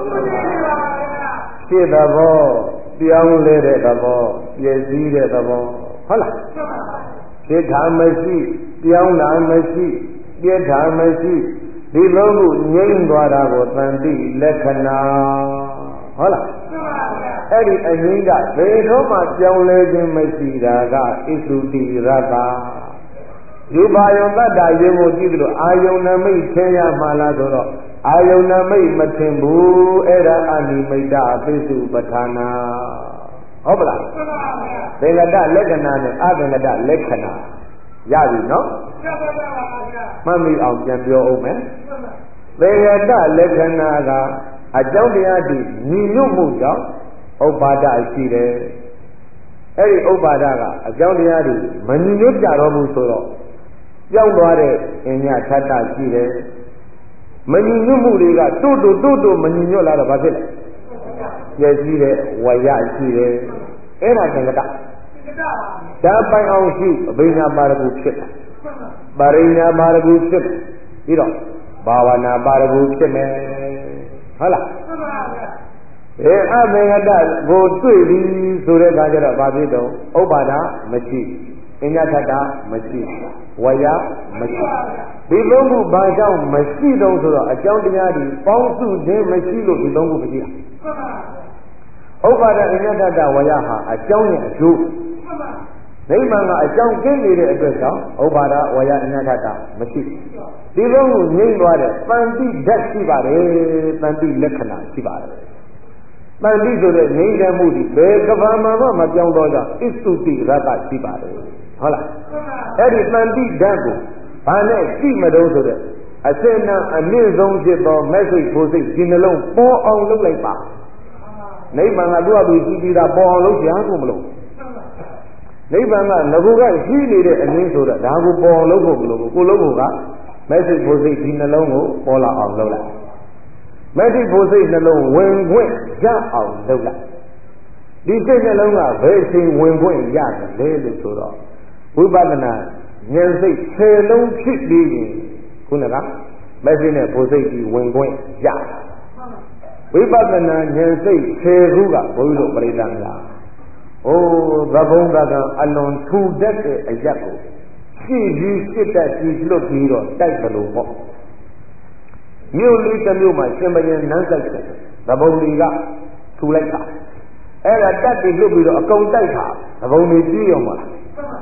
A: ဖြစ်သဘောပြောင်းလဲတဲ့သဘောပြည့်စည်တဲ့သဘောဟုတ်လားဖြစ်တာမရှိပြောင်းတာမရှိပြည့်တာမရှိဒီလိုကိုငြိမ့်သွားတာကိုသံတိလက္ခဏာဟုတ်လားအဲ့ဒီအငိမ့်ကဘယ်တော့မှပြောင်းလဲခြင်းမရှိတာကဣသုတိရတ္တယူပါယုံတတ္တရေကိုကြည့်လို့အာယုန်နမိတ်ထင်ရမှာလားဆိုတော့အာယုန်နမိတ်မထင်ဘူးအဲ့ဒါအနိမိတ်တပိစုပဋ္ဌာနာဟုတ်ပလားသင်္ကတလက္ခဏာနဲ့အသင်္ကတလက္ခဏာရပြီနော်မှတ်မိအောင်ပြန်ပြောအောင်မယ်သင်္ကတလက္ခဏာကအကြောင်းတရားတည်ညီညွတ်မှုကြောင့်ဥပ္ပါဒရှိတယ်အဲ့ဒီဥပ္ပါဒကအကြောင်းတရားတည်မညီညွတ်ကြတော့ဘူးဆိုတော့ပြောင်းသွားတဲ့အညထတ္တရှိတယ်မညီညွတ်မှုတွေကတိုးတိုးတိုးတိုးမညီညွတ်လာတော့ဘာဖြစ်လဲပြည့်စည်တဲ့ဝရရှိတယ်အဲ့ဒါသင်္ကတဒါပိုင်အောင်ရှိအဘိညာပါရဂုဖြစ်တာပရိညာပါရဂုဖြစ်ပြီးတော့ဘာဝနာပါရဂုဖြစ်မယ်ဟုတ်လားအဲအသင်္ကတကိုတွေ့ပြီဆိုတဲ့အခါကျတော့ဘာဖြစ်တော့ဥပ္ပါဒမရှိအညထတ္တမရှိဝယမရှိဒီသုံးခုဘာကြောင့်မရှိတော့ဆိုတော့အကြောင်းတရားတွေပေါင်းစုခြင်းမရှိလို့ဒီသုံးခုမရှိတာဥပ္ပါဒအညထတ္တဝယဟာအကြောင်းနဲ့အကျိုးနိဗ္ဗာန်ကအကြောင်းကျင်းနေတဲ့အတွက်ကြောင့်ဥပ္ပါဒဝယအညထတ္တမရှိဒီသုံးခုငြိမ့်သွားတဲ့ပန္တိဓာတ်ရှိပါတယ်ပန္တိလက္ခဏာရှိပါတယ်ပန္တိဆိုတဲ့ငြိမ့်တဲ့မှုဒီဘယ်ကဘာမှမပြောင်းတော့ကြောင့်ဣသုတိရတ္တရှိပါတယ်ဟုတ်လားအဲ့ဒီပန္တိဓာတ်ကိုဘာနဲ့ရှိမတော့ဆိုတဲ့အစင်နာအမြင့်ဆုံးဖြစ်သောမက်စိတ်ဖို့စိတ်ဒီနှလုံးပေါ်အောင်လုပ်လိုက်ပါနိဗ္ဗာန်ကသူ့အတူရှိပြီးသားပေါ်အောင်လုပ်ကြဖို့မလို့နိဗ္ဗာန်ကငကူကရှိနေတဲ့အရင်းဆိုတော့ဒါကိုပေါ်အောင်လုပ်ဖို့မလို့ကိုလုပ်ဖို့ကမက်စိတ်ဖို့စိတ်ဒီနှလုံးကိုပေါ်လာအောင်လုပ်လိုက်မက်စိတ်ဖို့စိတ်နှလုံးဝင်ခွင့်ရအောင်လုပ်လိုက်ဒီစိတ်နှလုံးကဘယ်အချိန်ဝင်ခွင့်ရတယ်လဲလို့ဆိုတော့ဝိပဿနာဉာဏ်စိတ်ဆယ်လုံးဖြစ်ပြီးရင်ခုနကမက်စိတ်နဲ့ဖို့စိတ်ဒီဝင်ခွင့်ရဝိပဿနာဉာဏ်စိတ်ဆယ်ခုကဘုန်းကြီးတို့ပြိဿများအိုးသဘုံကကအလွန်ထူတတ်တဲ့အရက်ကိုရှင်းပြီးစစ်တက်ပြီးလွတ်ပြီးတော့တိုက်တယ်လို့ပေါ့မြို့လေးတစ်မြို့မှာရှင်ဘရင်နန်းဆိုင်တယ်သဘုံတွေကထူလိုက်တာအဲ့ဒါတက်ပြီးလွတ်ပြီးတော့အကုန်တိုက်တာသဘုံတွေပြီးရောမလား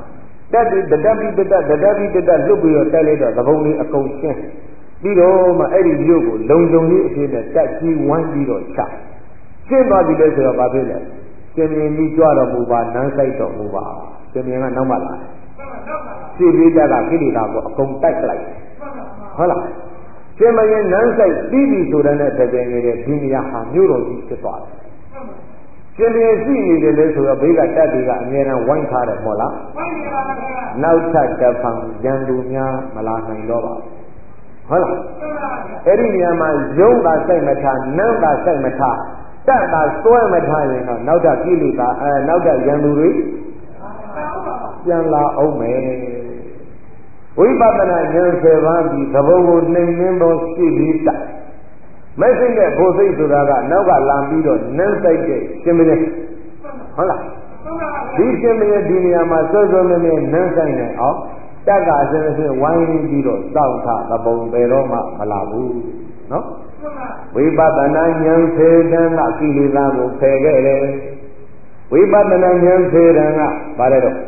A: တက်ပြီးတတက်ပြီးတတက်တတက်ပြီးတတက်လွတ်ပြီးတော့တက်လိုက်တော့သဘုံလေးအကုန်ရှင်းပြီးတော့မှအဲ့ဒီမြို့ကိုလုံခြုံရေးအဖြစ်နဲ့တက်ကြီးဝမ်းပြီးတော့ချရှင်းသွားပြီလဲဆိုတော့ဘာဖြစ်လဲရှင်မြင်းကြီးကြွတော်မူပါနန်းဆိုင်တော်မူပါရှင်မြင်းကနောက်မှလာရှင်းပြီးတက်ကကိလေသာကိုအကုန်တိုက်လိုက်ဟုတ်လားရှင်မင်းနန်းဆိုင်ပြီးပြီဆိုတဲ့နဲ့တကယ်နေတဲ့ဒီနေရာဟာမြို့တော်ကြီးဖြစ်သွားတယ်ရှင်မြင်းရှိနေတယ်လေဆိုတော့ဘေးကတက်တွေကအများအားဝိုင်းထားတယ်မဟုတ်လားဝိုင်းနေတာပါခင်ဗျာနောက်ထပ်တစ်ဖန်ရန်သူများမလာနိုင်တော့ပါဟုတ်လားအဲ့ဒီနေရာမှာရုံးတာစိတ်မထားနန်းတာစိတ်မထားတက်တာစွဲမထားရင်တော့နောက်ထပ်ကိလေသာအဲနောက်ထပ်ရန်သူတွေပြန်လာအောင်မယ်ဝိပဿနာဉာဏ်ဆယ်ပါးပြီးသဘောကိုနှိမ်နှင်းသောရှိပြီးတတ်မဲ့စိတ်နဲ့ဘုစိတ်ဆိုတာကနောက်ကလာပြီးတော့နန်းဆိုင်တဲ့ရှင်မင်းဟုတ်လားဒီရှင်မင်းဒီနေရာမှာစောစောမင်းနန်းဆိုင်နေအောင်တက်ကဆင်းဆင်းဝိုင်းပြီးတော့စောင့်ထသဘုံဘယ်တော့မှမလာဘူးနော်ဝိပဿနာဉာဏ်စေတံကကိလေသာကိုဖယ်ခဲ့တယ်ဝိပဿနာဉာဏ်စေတံကဘာလဲတော့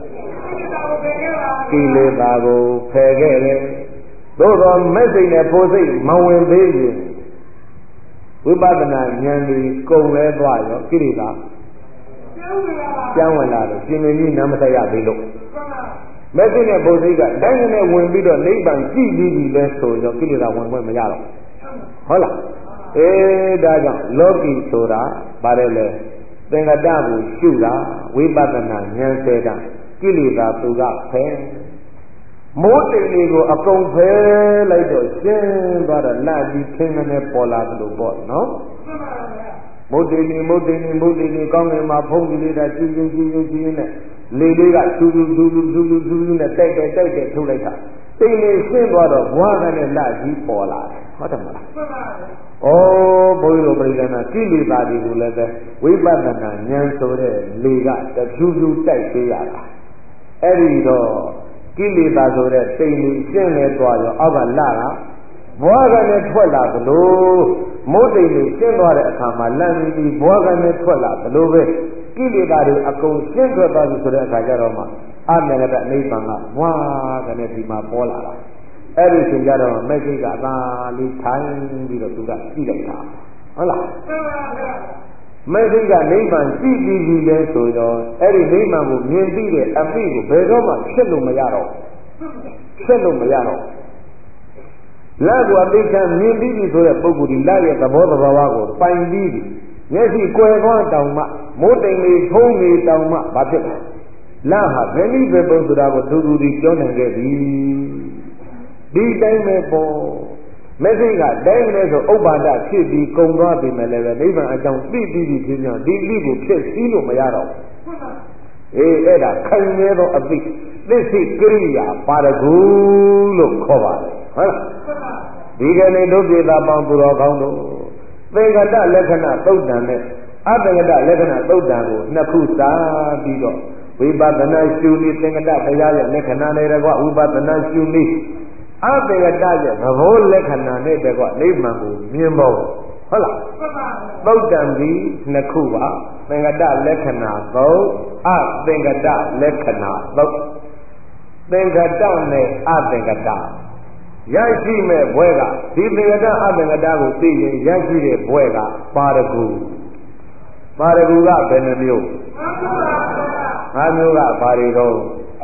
A: ကိလေသာကိုဖယ်ခဲ့တယ်သို့တော်မဲ့စိတ်နဲ့ဖိုးစိတ်မဝင်သေးရင်ဝိပဿနာဉာဏ်ကြီးကုန်လဲသွားရောကိလေသာကျောင်းဝင်လာတယ်ရှင်မင်းကြီးနာမဆက်ရသေးလို့မဲ့စိတ်နဲ့ဖိုးစိတ်ကတိုင်းနဲ့ဝင်ပြီးတော့နိဗ္ဗာန်ကြည့်ပြီးပြီလဲဆိုရောကိလေသာဝင်ခွင့်မရတော့ဟုတ်လားအေးဒါကြောင့်လောကီဆိုတာဗါတယ်လေသင်္ကတကိုရှုတာဝိပဿနာဉာဏ်စေတာကိလေသာသူကဖယ်မိုးတိမ်လေးကိုအကုန်ဖယ်လိုက်တော့ရှင်းသွားတော့လက်ပြီးခင်းနေပေါ်လာသလိုပေါ့နော်မိုးတိမ်လေးမိုးတိမ်လေးမိုးတိမ်လေးကောင်းငင်မှာဖုံးကြည့်လိုက်တာကြည်ရင်ကြည်ရင်ကြည်ရင်နဲ့လေလေးကထူးထူးထူးထူးထူးထူးထူးနဲ့တိုက်တိုက်တိုက်တိုက်ထုတ်လိုက်တာတိမ်လေးရှင်းသွားတော့ဘွားကနဲ့လက်ကြီးပေါ်လာတယ်ဟုတ်တယ်မလားမှန်ပါဗျာဩဘုန်းကြီးတို့ပြိဿနာကိလေသာတွေကိုလည်းပဲဝိပဿနာဉာဏ်ဆိုတဲ့လေကတဖြူဖြူတိုက်ပေးရတာအဲ့ဒီတော့ကိလေသာဆိုတဲ့တိမ်လေးရှင်းလဲသွားရောအောက်ကလာတာဘွားကနဲ့ထွက်လာသလိုမိုးတိမ်လေးရှင်းသွားတဲ့အခါမှာလမ်းပြီးဘွားကနဲ့ထွက်လာသလိုပဲကိလေသာတွေအကုန်ရှင်းထွက်သွားပြီဆိုတဲ့အခါကျတော့မှအနန္တနိဗ္ဗာန်ကဘွားကနဲ့ဒီမှာပေါ်လာတာအဲ့ဒီချိန်ကြတော့မက်စိကအသာလေးထိုင်ပြီးတော့သူကကြည့်လိုက်တာဟုတ်လားမက်စိကနိဗ္ဗာန်ကြည့်ပြီးပြီလဲဆိုတော့အဲ့ဒီနိဗ္ဗာန်ကိုမြင်ပြီးတဲ့အပိကိုဘယ်တော့မှဖြစ်လို့မရတော့ဖြစ်လို့မရတော့လက်ကိုအသိခံမြင်ပြီးပြီဆိုတဲ့ပုဂ္ဂိုလ်ဒီလက်ရဲ့သဘောသဘာဝကိုပိုင်ပြီးပြီမျက်စိကွယ်ကောင်းတောင်မှမိုးတိမ်လေးဖုံးနေတောင်မှဘာဖြစ်လဲလက်ဟာဘယ်နည်းပဲပုံဆိုတာကိုသူသူဒီပြောနိုင်ခဲ့ပြီဒီတိုင်းပဲပေါ့မသိကတိုင်းလဲဆိုဥပ္ပါဒဖြစ်ပြီးကုံသွားပြီမဲ့လည်းပဲနိဗ္ဗာန်အကြောင်းသိပြီးပြီဖြစ်ကြောင်းဒီလိကိုဖြစ်စည်းလို့မရတော့အေးအဲ့ဒါခိုင်နေသောအပိသစ္စိကရိယာပါရဂုလို့ခေါ်ပါတယ်ဟုတ်လားဒီကနေ့တို့ပြည်သားပေါင်းသူတော်ကောင်းတို့သင်္ကတလက္ခဏာသုတ်တံနဲ့အသင်္ကတလက္ခဏာသုတ်တံကိုနှစ်ခုစားပြီးတော့ဝိပဿနာရှုနည်းသင်္ကတတရားရဲ့လက္ခဏာနဲ့တကွဝိပဿနာရှုနည်းအတေကတရဲ့သဘောလက္ခဏာနဲ့တကွနိဗ္ဗာန်ကိုမြင်ဖို့ဟုတ်လားသုတ်တံပြီးနှစ်ခုပါသင်္ကတလက္ခဏာသုံးအသင်္ကတလက္ခဏာသုံးသင်္ကတနဲ့အသင်္ကတရရှိမဲ့ဘွဲကဒီသင်္ကတအသင်္ကတကိုသိရင်ရရှိတဲ့ဘွဲကပါရဂုပါရဂုကဘယ်နှမျိုးငါးမျိုးကဘာတွေတော့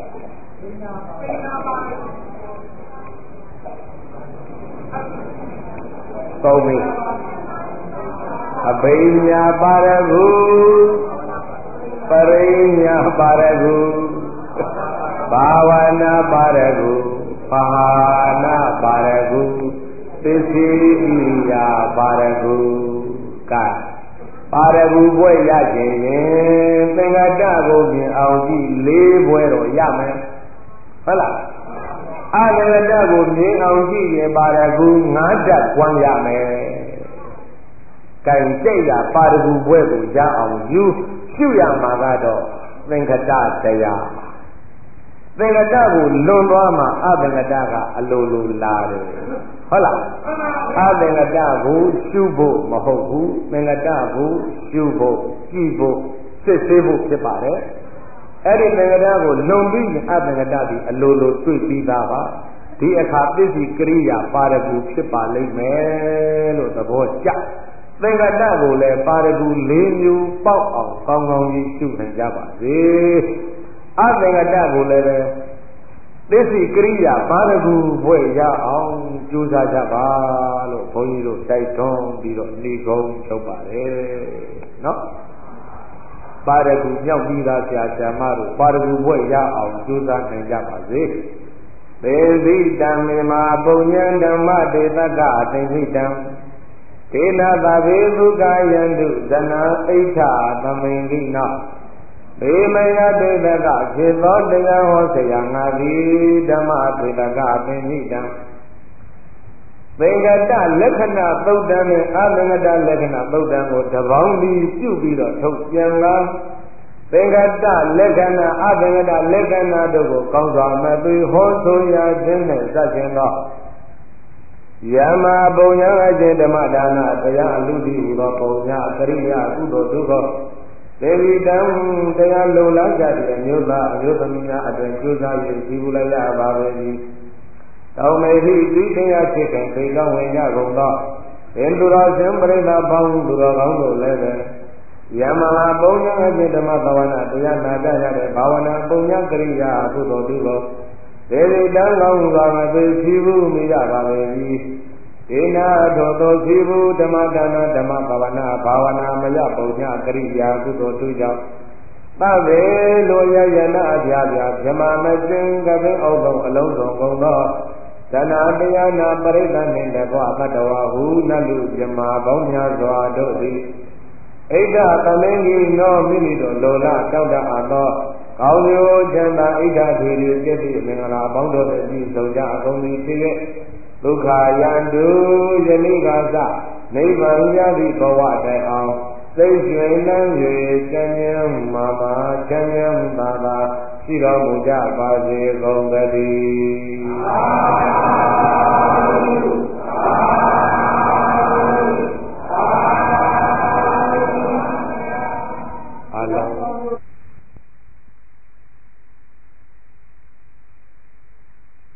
A: သုံးမျိုးအဘိညာပါရဂုပရိညာပါရဂုဘာဝနာပါရဂုပဟာနာပါရဂုသစ္စေဣရိယာပါရဂုကပါရဂုဘွဲ့ရခြင်းရင်သင်္ကတကိုမြင်အောင်ကြည့်လေးဘွဲ့တော့ရမယ်ဟုတ်လားအသင်္ကတကိုမြင်အောင်ကြည့်ရင်ပါရဂုငါးဓာတ်ကွမ်းရမယ်။ကံကြိတ်တာပါရဂုဘွဲ့ကိုရအောင်ယူရှုရမှာကတော့သင်္ကတတရားသင်္ကတကိုလွန်သွားမှအသင်္ကတကအလိုလိုလာတယ်ဟုတ်လားအသင်္ကတကိုရှုဖို့မဟုတ်ဘူးသင်္ကတကိုရှုဖို့ကြည့်ဖို့စစ်ဆေးဖို့ဖြစ်ပါတယ်အဲ့ဒီသင်္ကတကိုလုံပြီးအသင်္ကတဒီအလိုလိုတွေ့ပြီးသားပါဒီအခါပစ္စည်းကရိယာပါရဂူဖြစ်ပါလိမ့်မယ်လို့သဘောကျသင်္ကတကိုလည်းပါရဂူ၄မျိုးပေါက်အောင်ကောင်းကောင်းကြီးရှုနိုင်ကြပါစေအသင်္ကတကိုလည်းပဲပစ္စည်းကရိယာပါရဂူဘွဲ့ရအောင်ကြိုးစားကြပါလို့ဘုန်းကြီးတို့တိုက်တွန်းပြီးတော့နေကုန်းချုပ်ပါတယ်နော်ပါရဂူမြောက်ပြီးသားဆရာဆရာမတို့ပါရဂူဘွဲ့ရအောင်ကြိုးစားနိုင်ကြပါစေသေသိတံမေမာပုံညံဓမ္မတေတက္ကအသိသိတံဒေနာသဗေဘုကယန္တုဇနံအိဋ္ဌသမိန်ကိနောဘေမယတေတက္ကခြေသောတရားဟောဆရာငါသည်ဓမ္မတေတက္ကအသိသိတံသင်္ကတလက္ခဏာသုတ်တံနဲ့အသင်္ကတလက္ခဏာသုတ်တံကိုတပေါင်းပြီးပြုပြီးတော့ထုတ်ပြန်လာသင်္ကတလက္ခဏာအသင်္ကတလက္ခဏာတို့ကိုကောင်းစွာမသွေဟောဆိုရခြင်းနဲ့စသဖြင့်သောယမပုံညာအကျင့်ဓမ္မဒါနတရားအလူတိဟူသောပုံညာကရိယာကုသိုလ်ဒုက္ခဒေဝီတံတရားလုံလောက်ကြတဲ့အမျိုးသားအမျိုးသမီးများအတွင်ကျိုးစား၍ကြည်ဘူးလိုက်ရပါပဲ၏တောင်းမေသည့်ဒီတရားချစ်ခင်သိကောင်းဝင်ကြကုန်သောသင်သူတော်ရှင်ပရိသတ်ပေါင်းသူတော်ကောင်းတို့လည်းပဲယမဟာပုံညာအကျင့်ဓမ္မဘာဝနာတရားနာကြရတဲ့ဘာဝနာပုံညာကရိယာကုသိုလ်ဒုက္ခဒေဝိတံကောင်းစွာမသိရှိဘူးမိရပါပဲ၏ဒေနာထောသောရှိဘူးဓမ္မဒါနဓမ္မဘာဝနာဘာဝနာမယပုံညာကရိယာကုသိုလ်တို့ကြောင့်သဗ္ဗေလိုယယနာအပြာပြဗြဟ္မာမစင်ကပင်အောင်သောအလုံးစုံကုန်သောသနာတရားနာပရိသတ်နှင့်တကွအတ္တဝဟုနတ်လူဗြဟ္မာပေါင်းများစွာတို့သည်ဣဒ္ဓသမင်းကြီးနောမိမိတို့လိုလားတောက်တအပ်သောကောင်းကျိုးချမ်းသာဣဒ္ဓထေရီပြည့်စုံမင်္ဂလာအပေါင်းတို့နဲ့ပြည်စုံကြအကုန်သည်ဖြစ်၍ဒုက္ခယန္တုယနေ့ကစနိဗ္ဗာန်ရသည့်ဘဝတိုင်အောင်သိရွှင်နှံ၍ချမ်းမြေ့မာပါချမ်းမြေ့သာသာရှိတော်မူကြပါစေကုန်သတည်း